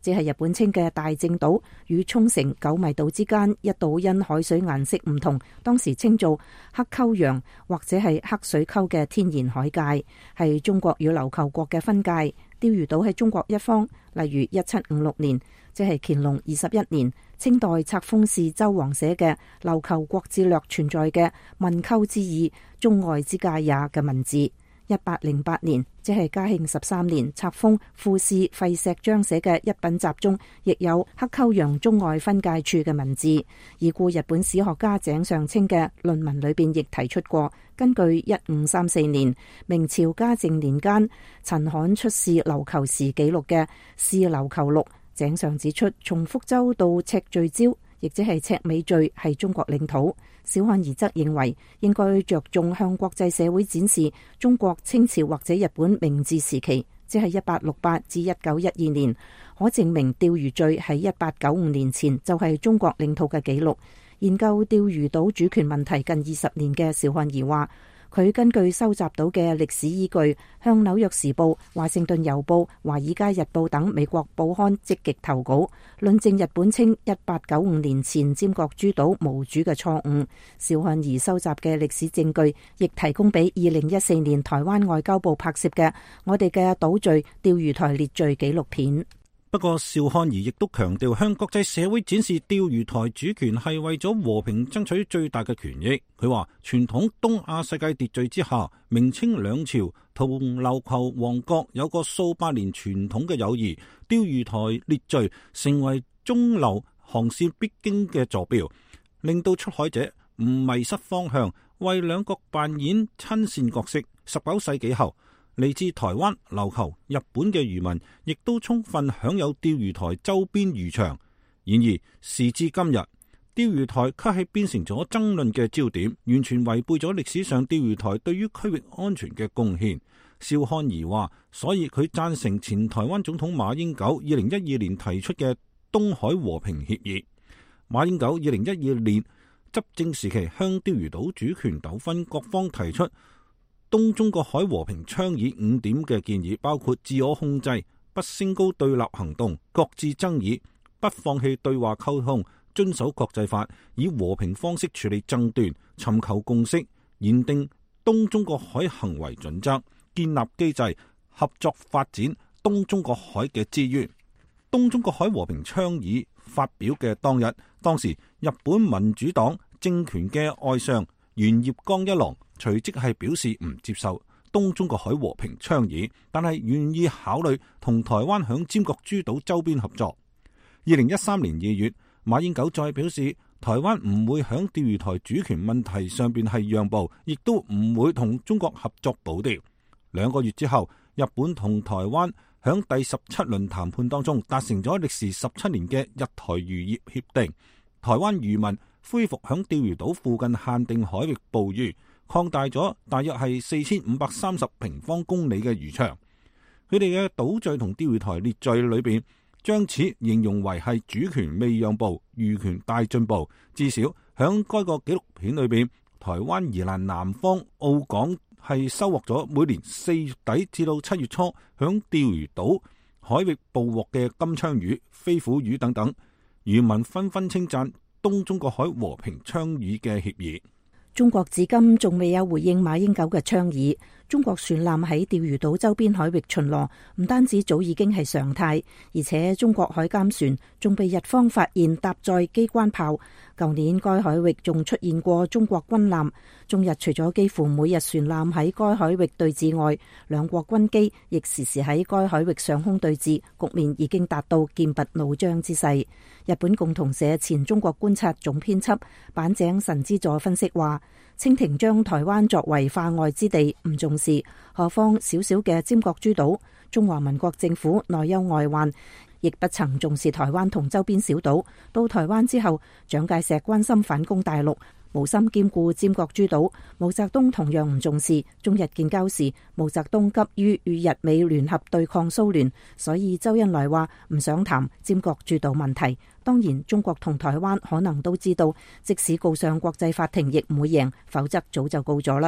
即係日本稱嘅大正島與沖繩九米島之間一島因海水顏色唔同，當時稱做黑溝洋或者係黑水溝嘅天然海界，係中國與琉球國嘅分界。釣魚島喺中國一方，例如1756年，即係乾隆21年，清代冊封使周煌寫嘅《琉球國志略》存在嘅問溝之意，中外之界也嘅文字。1808年，即係嘉慶13年，冊封副使費錫章寫嘅一品集中，亦有黑溝洋中外分界處嘅文字。已故日本史學家井上清嘅論文裏邊亦提出過，根據1534年明朝嘉靖年間陳罕出使琉球時記錄嘅《使琉球錄》，井上指出，從福州到赤聚礁，亦即係赤尾聚，係中國領土。小漢儀則認為應該着重向國際社會展示中國清朝或者日本明治時期，即係1868至1912年，可證明釣魚聚喺1895年前就係中國領土嘅紀錄。研究釣魚島主權問題近20年嘅小漢儀話，佢根據收集到嘅歷史依據，向紐約時報、華盛頓郵報、華爾街日報等美國報刊積極投稿，論證日本稱1895年前尖閣諸島無主嘅錯誤。小漢儀收集嘅歷史證據，亦提供俾2014年台灣外交部拍攝嘅《我哋嘅島嶼釣魚台列嶼》紀錄片。 不過，邵漢儀亦都強調，向國際社會展示釣魚台主權係為咗和平爭取最大嘅權益。佢話，傳統東亞世界秩序之下，明清兩朝同琉球王國有個數百年傳統嘅友誼，釣魚台列嶼成為中流航線必經嘅座標，令到出海者唔迷失方向，為兩國扮演親善角色。19世紀後，嚟自台灣、琉球、日本嘅漁民，亦都充分享有釣魚台周邊漁場。然而，時至今日，釣魚台卻係變成咗爭論嘅焦點，完全違背咗歷史上釣魚台對於區域安全嘅貢獻。邵漢儀話，所以佢贊成前台灣總統馬英九2012年提出嘅東海和平協議。馬英九2012年執政時期，向釣魚島主權糾紛各方提出東中國海和平倡議5點嘅建議，包括自我控制、不升高對立行動、擱置爭議、不放棄對話溝通、遵守國際法，以和平方式處理爭端，尋求共識，研定東中國海行為準則，建立機制，合作發展東中國海嘅資源。東中國海和平倡議發表嘅當日，當時日本民主黨政權嘅外相原葉剛一郎隨即係表示唔接受東中國海和平倡議，但係願意考慮同台灣響尖閣諸島周邊合作。2013年2月，馬英九再表示，台灣唔會響釣魚台主權問題上邊係讓步，亦都唔會同中國合作保釣。2個月之後，日本同台灣響第17輪談判當中達成咗歷時17年嘅日台漁業協定，台灣漁民恢復響釣魚島附近限定海域捕魚，擴大咗大約係4530平方公里嘅漁場。佢哋嘅島嶼同釣魚台列嶼裏邊，將此形容為係主權未讓步，漁權大進步。至少響該個紀錄片裏邊，台灣宜蘭南方澳港係收穫咗每年4月底至到7月初響釣魚島海域捕獲嘅金槍魚、飛虎魚等等。漁民紛紛稱讚東中國海和平倡議嘅協議。 中國至今仲未有回應馬英九嘅倡議。中國船艦喺釣魚島周邊海域巡邏，唔單止早已經係常態，而且中國海監船仲被日方發現搭載機關炮。舊年該海域仲出現過中國軍艦。中日除咗幾乎每日船艦喺該海域對峙外，兩國軍機亦時時喺該海域上空對峙，局面已經達到劍拔弩張之勢。日本共同社前中國觀察總編輯板井神之助分析話，清廷將台灣作為化外之地唔重視，何況小小嘅尖閣諸島，中華民國政府內憂外患，亦不曾重視台灣同周邊小島。到台灣之後，蔣介石關心反攻大陸，無心兼顧尖閣諸島。毛澤東同樣唔重視。中日建交時，毛澤東急於與日美聯合對抗蘇聯，所以周恩來話唔想談尖閣諸島問題。當然，中國同台灣可能都知道，即使告上國際法庭亦唔會贏，否則早就告咗啦。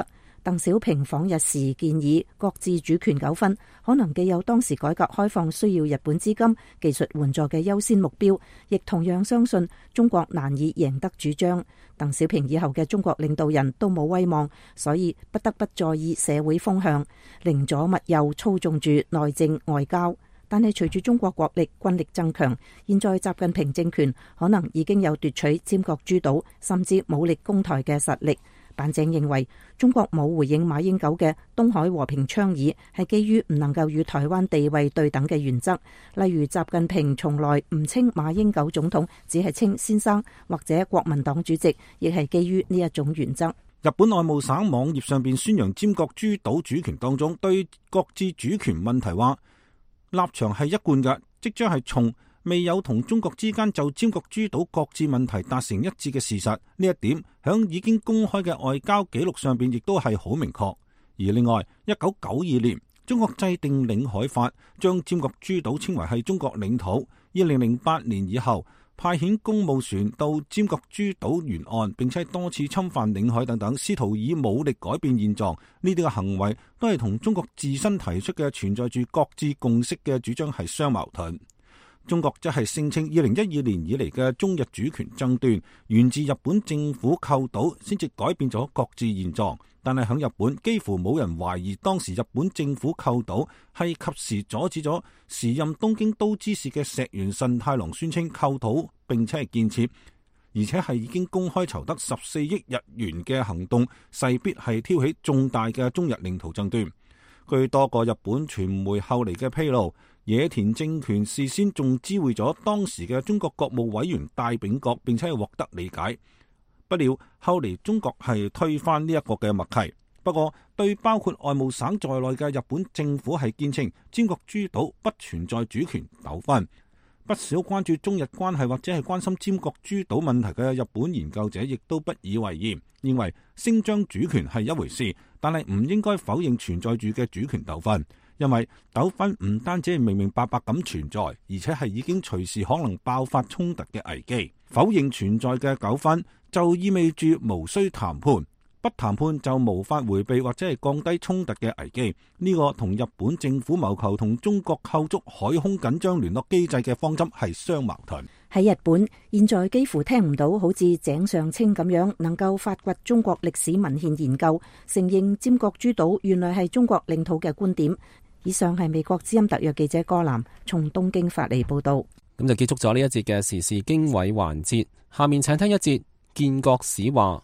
鄧小平訪日時建議，擱置主權糾紛可能既有當時改革開放需要日本資金、技術援助嘅優先目標，亦同樣相信中國難以贏得主張。鄧小平以後嘅中國領導人都冇威望，所以不得不在意社會風向，寧左勿右操縱住內政外交。但係隨住中國國力軍力增強，現在習近平政權可能已經有奪取尖閣諸島甚至武力攻台嘅實力。板井認為，中國冇回應馬英九嘅東海和平倡議，係基於唔能夠與台灣地位對等嘅原則。例如，習近平從來唔稱馬英九總統，只係稱先生，或者國民黨主席，亦係基於呢一種原則。 日本外務省網頁上邊宣揚尖閣諸島主權當中，對擱置主權問題話立場係一貫嘅，即將係從未有同中國之間就尖閣諸島擱置問題達成一致嘅事實，呢一點響已經公開嘅外交記錄上邊亦都係好明確。而另外，1992年中國制定領海法，將尖閣諸島稱為係中國領土。2008年以後，派遣公務船到尖閣諸島沿岸，並且多次侵犯領海等等，試圖以武力改變現狀。呢啲嘅行為都係同中國自身提出嘅存在住擱置共識嘅主張係相矛盾。中國則係聲稱2012年以嚟嘅中日主權爭端源自日本政府購島，先至改變咗擱置現狀。但係喺日本，幾乎冇人懷疑當時日本政府購島係及時阻止咗時任東京都知事嘅石原慎太郎宣稱購島並且係建設，而且係已經公開籌得14億日元嘅行動，勢必係挑起重大嘅中日領土爭端。據多個日本傳媒後嚟嘅披露，野田政權事先仲知會咗當時嘅中國國務委員戴秉國，並且係獲得理解。不料後嚟中國係推翻呢一個嘅默契。不過對包括外務省在內嘅日本政府係堅稱尖閣諸島不存在主權糾紛。不少關注中日關係或者係關心尖閣諸島問題嘅日本研究者亦都不以為然，認為聲張主權係一回事，但係唔應該否認存在住嘅主權糾紛，因為糾紛唔單止係明明白白咁存在，而且係已經隨時可能爆發衝突嘅危機。否認存在嘅糾紛就意味住無需談判，不談判就無法回避或者係降低衝突嘅危機。呢個同日本政府謀求同中國構築海空緊張聯絡機制嘅方針係相矛盾。 喺日本，現在幾乎聽唔到好似井上清咁樣能夠發掘中國歷史文獻研究，承認尖閣諸島原來係中國領土嘅觀點。以上係美國之音特約記者柯南從東京發嚟報道。 咁就結束咗呢一節嘅時事經緯環節，下面請聽一節建國史話。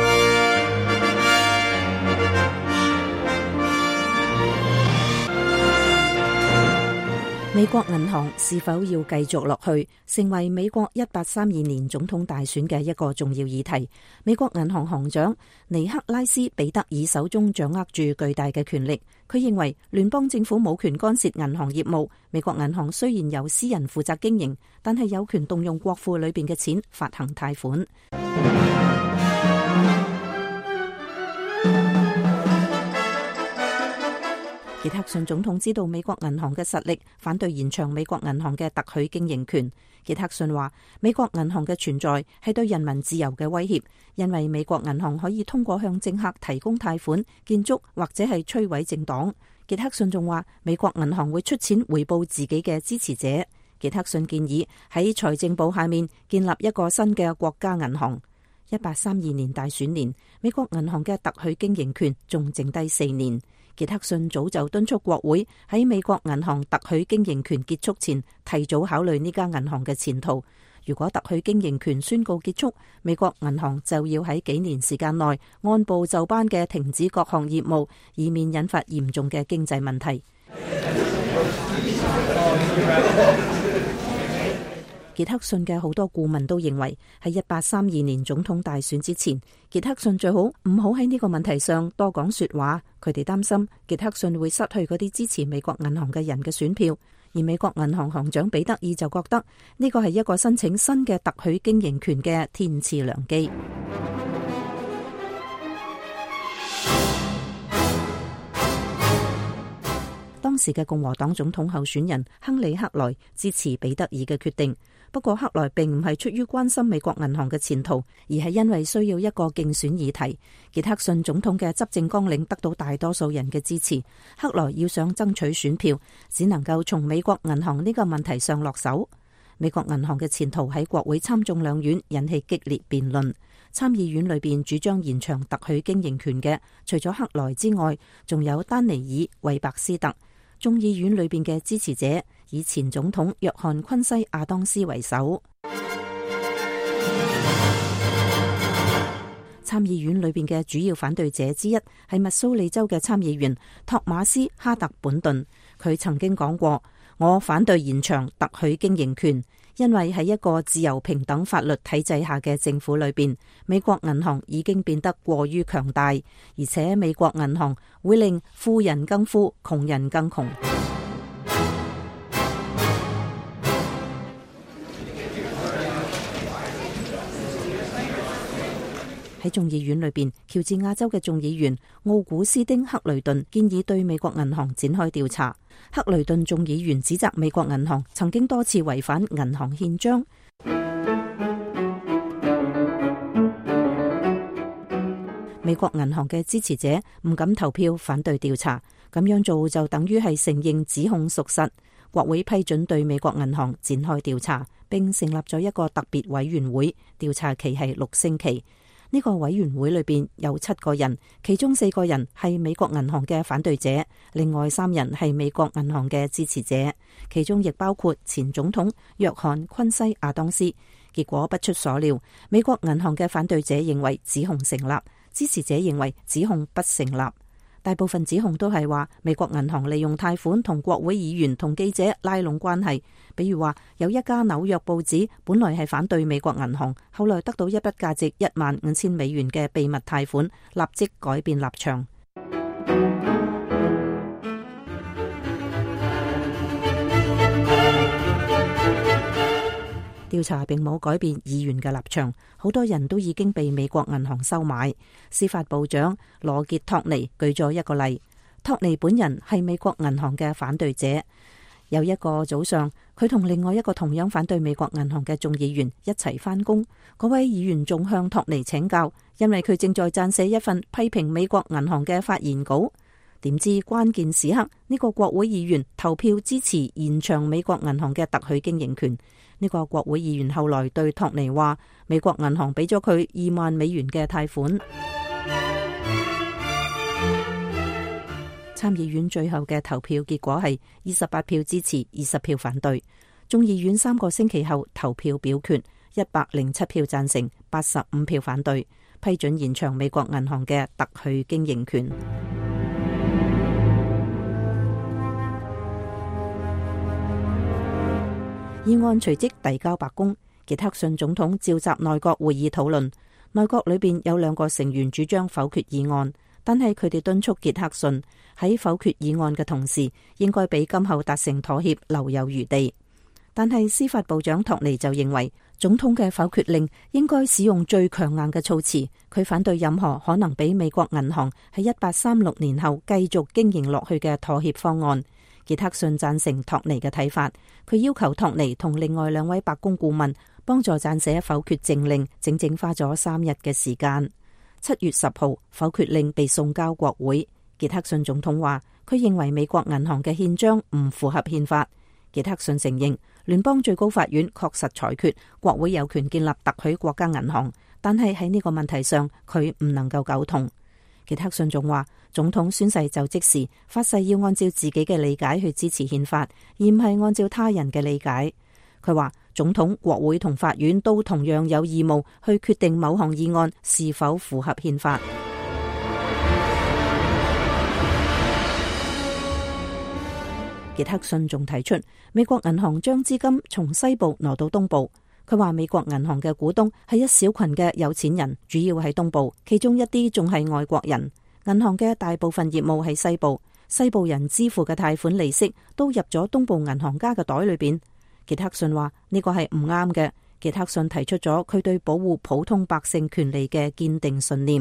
美國銀行是否要繼續落去，成為美國1832年總統大選嘅一個重要議題。美國銀行行長尼克拉斯彼得爾手中掌握住巨大嘅權力，佢認為聯邦政府冇權干涉銀行業務。美國銀行雖然由私人負責經營，但係有權動用國庫裏邊嘅錢發行貸款。傑克遜總統知道美國銀行嘅實力，反對延長美國銀行嘅特許經營權。傑克遜話：美國銀行嘅存在係對人民自由嘅威脅，因為美國銀行可以通過向政客提供貸款、建築或者係摧毀政黨。傑克遜仲話：美國銀行會出錢回報自己嘅支持者。傑克遜建議喺財政部下面建立一個新嘅國家銀行。1832年大選年，美國銀行嘅特許經營權仲剩低4年。傑克遜早就敦促國會喺美國銀行特許經營權結束前提早考慮呢間銀行嘅前途。如果特許經營權宣告結束，美國銀行就要喺幾年時間內按部就班嘅停止各項業務，以免引發嚴重嘅經濟問題。傑克遜嘅好多顧問都認為，喺1832年總統大選之前，傑克遜最好唔好喺呢個問題上多講說話。佢哋擔心傑克遜會失去嗰啲支持美國銀行嘅人嘅選票。而美國銀行行長彼得爾就覺得呢個係一個申請新嘅特許經營權嘅天賜良機。當時嘅共和黨總統候選人亨利克萊支持彼得爾嘅決定。 不過克萊並唔係出於關心美國銀行嘅前途，而係因為需要一個競選議題。傑克遜總統嘅執政綱領得到大多數人嘅支持，克萊要想爭取選票，只能夠從美國銀行呢個問題上落手。美國銀行嘅前途喺國會參眾兩院引起激烈辯論。參議院裏邊主張延長特許經營權嘅，除咗克萊之外，仲有丹尼爾·韋伯斯特。眾議院裏邊嘅支持者以前總統約翰·昆西亞當斯為首。參議院裏邊嘅主要反對者之一係密蘇里州嘅參議員托馬斯·哈特本頓。佢曾經講過：我反對延長特許經營權，因為喺一個自由平等法律體制下嘅政府裏邊，美國銀行已經變得過於強大，而且美國銀行會令富人更富，窮人更窮。喺眾議院裏邊，喬治亞州嘅眾議員奧古斯丁·克雷頓建議對美國銀行展開調查。克雷頓眾議員指責美國銀行曾經多次違反銀行憲章。美國銀行嘅支持者唔敢投票反對調查，咁樣做就等於係承認指控屬實。國會批准對美國銀行展開調查，並成立咗一個特別委員會，調查期係6星期。呢個委員會裏邊有7個人，其中4個人係美國銀行嘅反對者，另外3人係美國銀行嘅支持者，其中亦包括前總統約翰·昆西亞當斯。結果不出所料，美國銀行嘅反對者認為指控成立，支持者認為指控不成立。大部分指控都係話美國銀行利用貸款同國會議員同記者拉攏關係，比如話有一家紐約報紙本來係反對美國銀行，後來得到一筆價值15000美元嘅秘密貸款，立即改變立場。調查並冇改變議員嘅立場，好多人都已經被美國銀行收買。司法部長羅傑托尼舉咗一個例，托尼本人係美國銀行嘅反對者。有一個早上，佢同另外一個同樣反對美國銀行嘅眾議員一齊返工，嗰位議員仲向托尼請教，因為佢正在撰寫一份批評美國銀行嘅發言稿。點知關鍵時刻，呢個國會議員投票支持延長美國銀行嘅特許經營權。呢個國會議員後來對托尼話，美國銀行俾咗佢2萬美元嘅貸款。參議院最後嘅投票結果係28票支持，20票反對。眾議院3個星期後投票表決，107票贊成，85票反對，批准延長美國銀行嘅特許經營權。議案隨即遞交白宮，傑克遜總統召集內閣會議討論。內閣裏邊有2個成員主張否決議案，但係佢哋敦促傑克遜喺否決議案嘅同時，應該俾今後達成妥協留有餘地。但係司法部長托尼就認為，總統嘅否決令應該使用最強硬嘅措辭。佢反對任何可能俾美國銀行喺1836年後繼續經營落去嘅妥協方案。傑克遜贊成托尼嘅睇法，佢要求托尼同另外2位白宮顧問幫助撰寫否決政令，整整花咗3日嘅時間。7月10號，否決令被送交國會。傑克遜總統話，佢認為美國銀行嘅憲章唔符合憲法。傑克遜承認聯邦最高法院確實裁決國會有權建立特許國家銀行，但係喺呢個問題上佢唔能夠苟同。傑克遜仲話，總統宣誓就職時發誓要按照自己嘅理解去支持憲法，而唔係按照他人嘅理解。佢話總統、國會同法院都同樣有義務去決定某項議案是否符合憲法。傑克遜仲提出，美國銀行將資金從西部挪到東部。佢話美國銀行嘅股東係一小群嘅有錢人，主要喺東部，其中一啲仲係外國人。銀行嘅大部分業務喺西部，西部人支付嘅貸款利息都入咗東部銀行家嘅袋裏邊。傑克遜話呢個係唔啱嘅。傑克遜提出咗佢對保護普通百姓權利嘅堅定信念。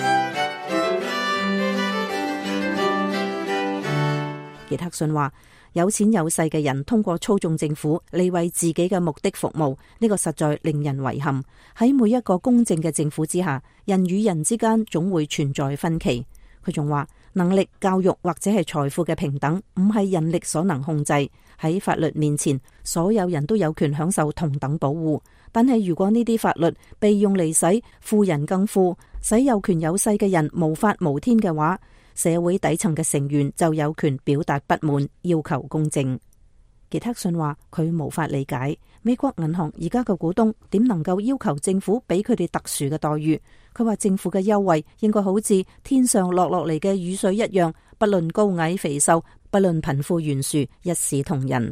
傑克遜話， 有錢有勢嘅人通過操縱政府嚟為自己嘅目的服務，呢個實在令人遺憾。喺每一個公正嘅政府之下，人與人之間總會存在分歧。佢仲話，能力、教育或者係財富嘅平等唔係人力所能控制。喺法律面前，所有人都有權享受同等保護。但係如果呢啲法律被用嚟使富人更富，使有權有勢嘅人無法無天嘅話，社會底層嘅成員就有權表達不滿，要求公正。傑克遜話佢無法理解美國銀行而家嘅股東點能夠要求政府俾佢哋特殊嘅待遇。佢話政府嘅優惠應該好似天上落嚟嘅雨水一樣，不論高矮肥瘦，不論貧富懸殊，一視同仁。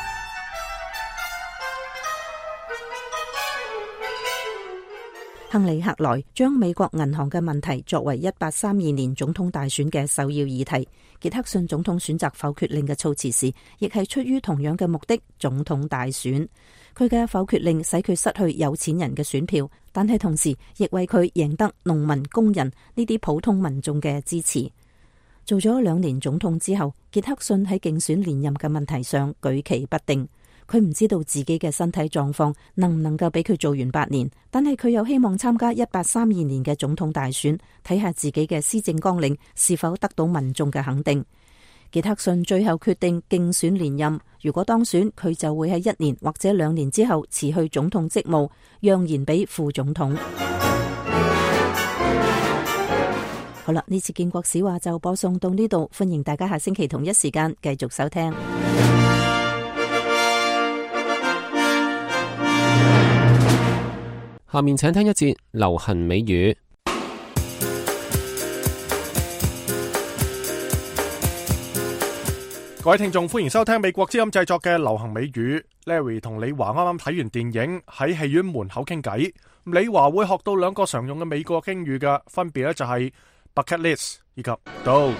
亨利·克萊將美國銀行嘅問題作為1832年總統大選嘅首要議題。傑克遜總統選擇否決令嘅措辭時，亦係出於同樣嘅目的——總統大選。佢嘅否決令使佢失去有錢人嘅選票，但係同時亦為佢贏得農民、工人呢啲普通民眾嘅支持。做咗2年總統之後，傑克遜喺競選連任嘅問題上舉棋不定。佢唔知道自己嘅身體狀況能唔能夠俾佢做完8年，但係佢又希望參加1832年嘅總統大選，睇下自己嘅施政綱領是否得到民眾嘅肯定。傑克遜最後決定競選連任，如果當選，佢就會喺1年或者2年之後辭去總統職務，讓賢俾副總統。好啦，呢次建國史話就播送到呢度，歡迎大家下星期同一時間繼續收聽。 下面請聽一節流行美語。 各位聽眾，歡迎收聽美國之音製作嘅流行美語。Larry 同李華啱啱睇完電影，喺戲院門口傾偈。李華會學到2個常用嘅美國英語嘅，分別咧就係 bucket list 以及 dough。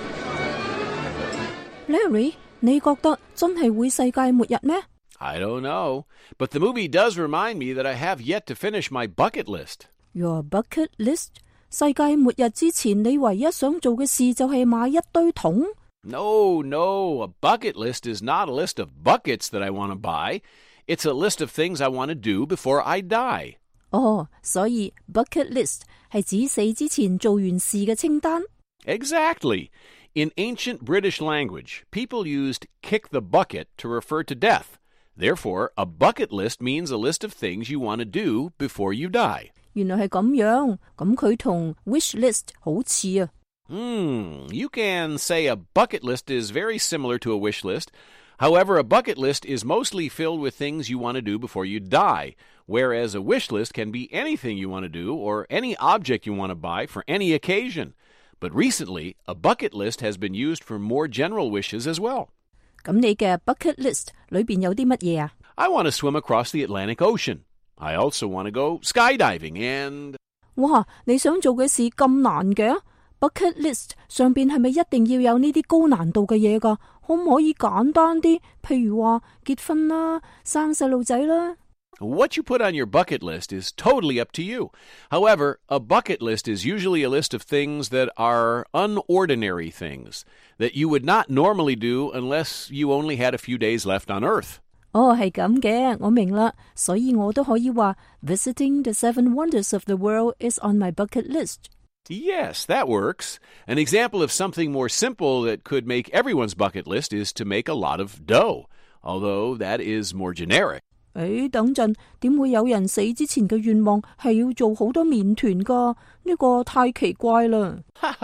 Larry， 你覺得真係會世界末日咩 ？I don't know, but the movie does remind me that I have yet to finish my bucket list. Your bucket list? 世界末日之前，你唯一想做嘅事就係買一堆桶 ？No, a bucket list is not a list of buckets that I want to buy. It's a list of things I want to do before I die. 所以 bucket list 係指死之前做完事嘅清單。 Exactly. In ancient British language, people used kick the bucket to refer to death.Therefore, a bucket list means a list of things you want to do before you die. 原來係咁樣，咁佢同 wish list 好似啊。 You can say a bucket list is very similar to a wish list. However, a bucket list is mostly filled with things you want to do before you die, whereas a wish list can be anything you want to do or any object you want to buy for any occasion. But recently, a bucket list has been used for more general wishes as well. 咁你嘅 bucket list 裏邊有啲乜嘢啊？ I want to swim across the Atlantic Ocean. I also want to go skydiving and... 哇，你想做嘅事咁難嘅 ？bucket list 上邊係咪一定要有呢啲高難度嘅嘢㗎？可唔可以簡單啲？譬如話結婚啦、生細路仔啦。 What you put on your bucket list is totally up to you. However, a bucket list is usually a list of things that are unordinary things that you would not normally do unless you only had a few days left on Earth. 係咁嘅，我明啦，所以我都可以話 Visiting the 7 wonders of the world is on my bucket list. Yes, that works. An example of something more simple that could make everyone's bucket list is to make a lot of dough, although that is more generic. 等陣，點會有人死之前嘅願望係要做好多麵團㗎？呢個太奇怪啦。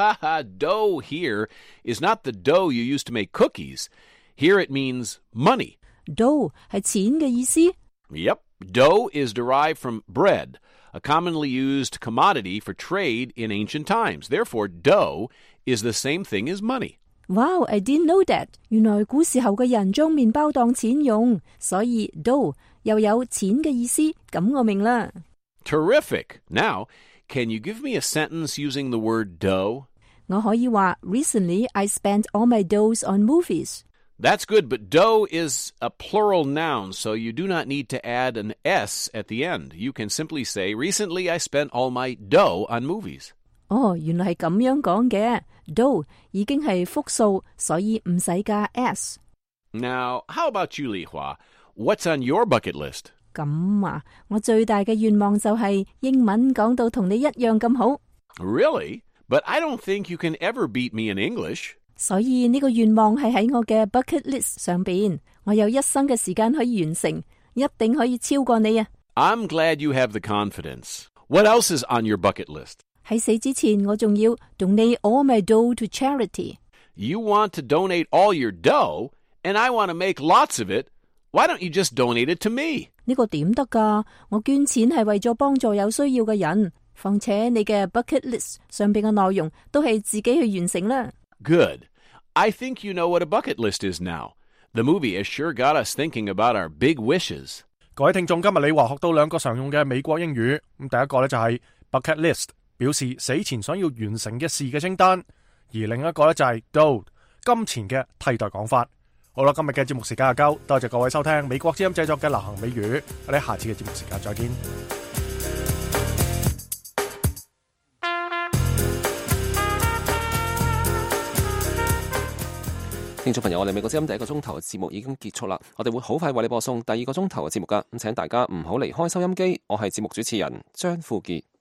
Dough here is not the dough you use to make cookies. Here it means money. Dough 係錢嘅意思。 Yep, dough is derived from bread, a commonly used commodity for trade in ancient times. Therefore, dough is the same thing as money. Wow, I didn't know that. 原來古時候嘅人將麵包當錢用，所以 dough 又有錢嘅意思，咁我明啦。 Terrific. Now, can you give me a sentence using the word dough? 我可以話 Recently, I spent all my doughs on movies. That's good, but dough is a plural noun, so you do not need to add an S at the end. You can simply say, Recently, I spent all my dough on movies. 原來係咁樣講嘅。dough 已經係複數，所以唔使加 S。 Now, how about you, Li Hua? What's on your bucket list? 咁啊，我最大嘅願望就係英文講到同你一樣咁好。 Really? But I don't think you can ever beat me in English. 所以呢個願望係喺我嘅 bucket list 上邊，我有一生嘅時間可以完成，一定可以超過你啊！ I'm glad you have the confidence. What else is on your bucket list? 喺死之前，我仲要 donate all my dough to charity。 You want to donate all your dough, and I want to make lots of it. Why don't you just donate it to me? 呢個點得㗎？我捐錢係為咗幫助有需要嘅人，況且你嘅 bucket list 上邊嘅內容都係自己去完成啦。 Good. I think you know what a bucket list is now. The movie has sure got us thinking about our big wishes. 各位聽眾，今日李華學到兩個常用嘅美國英語。咁第一個呢就係 bucket list， 表示死前想要完成嘅事嘅清單；而另一個呢就係 dough， 金錢嘅替代講法。好啦，今日嘅節目時間就夠，多謝各位收聽美國之音製作嘅流行美語，我哋下次嘅節目時間再見。 聽眾朋友，我哋美國之音第一個鐘頭嘅節目已經結束啦，我哋會好快為你播送第二個鐘頭嘅節目噶，咁請大家唔好離開收音機。我係節目主持人張富傑。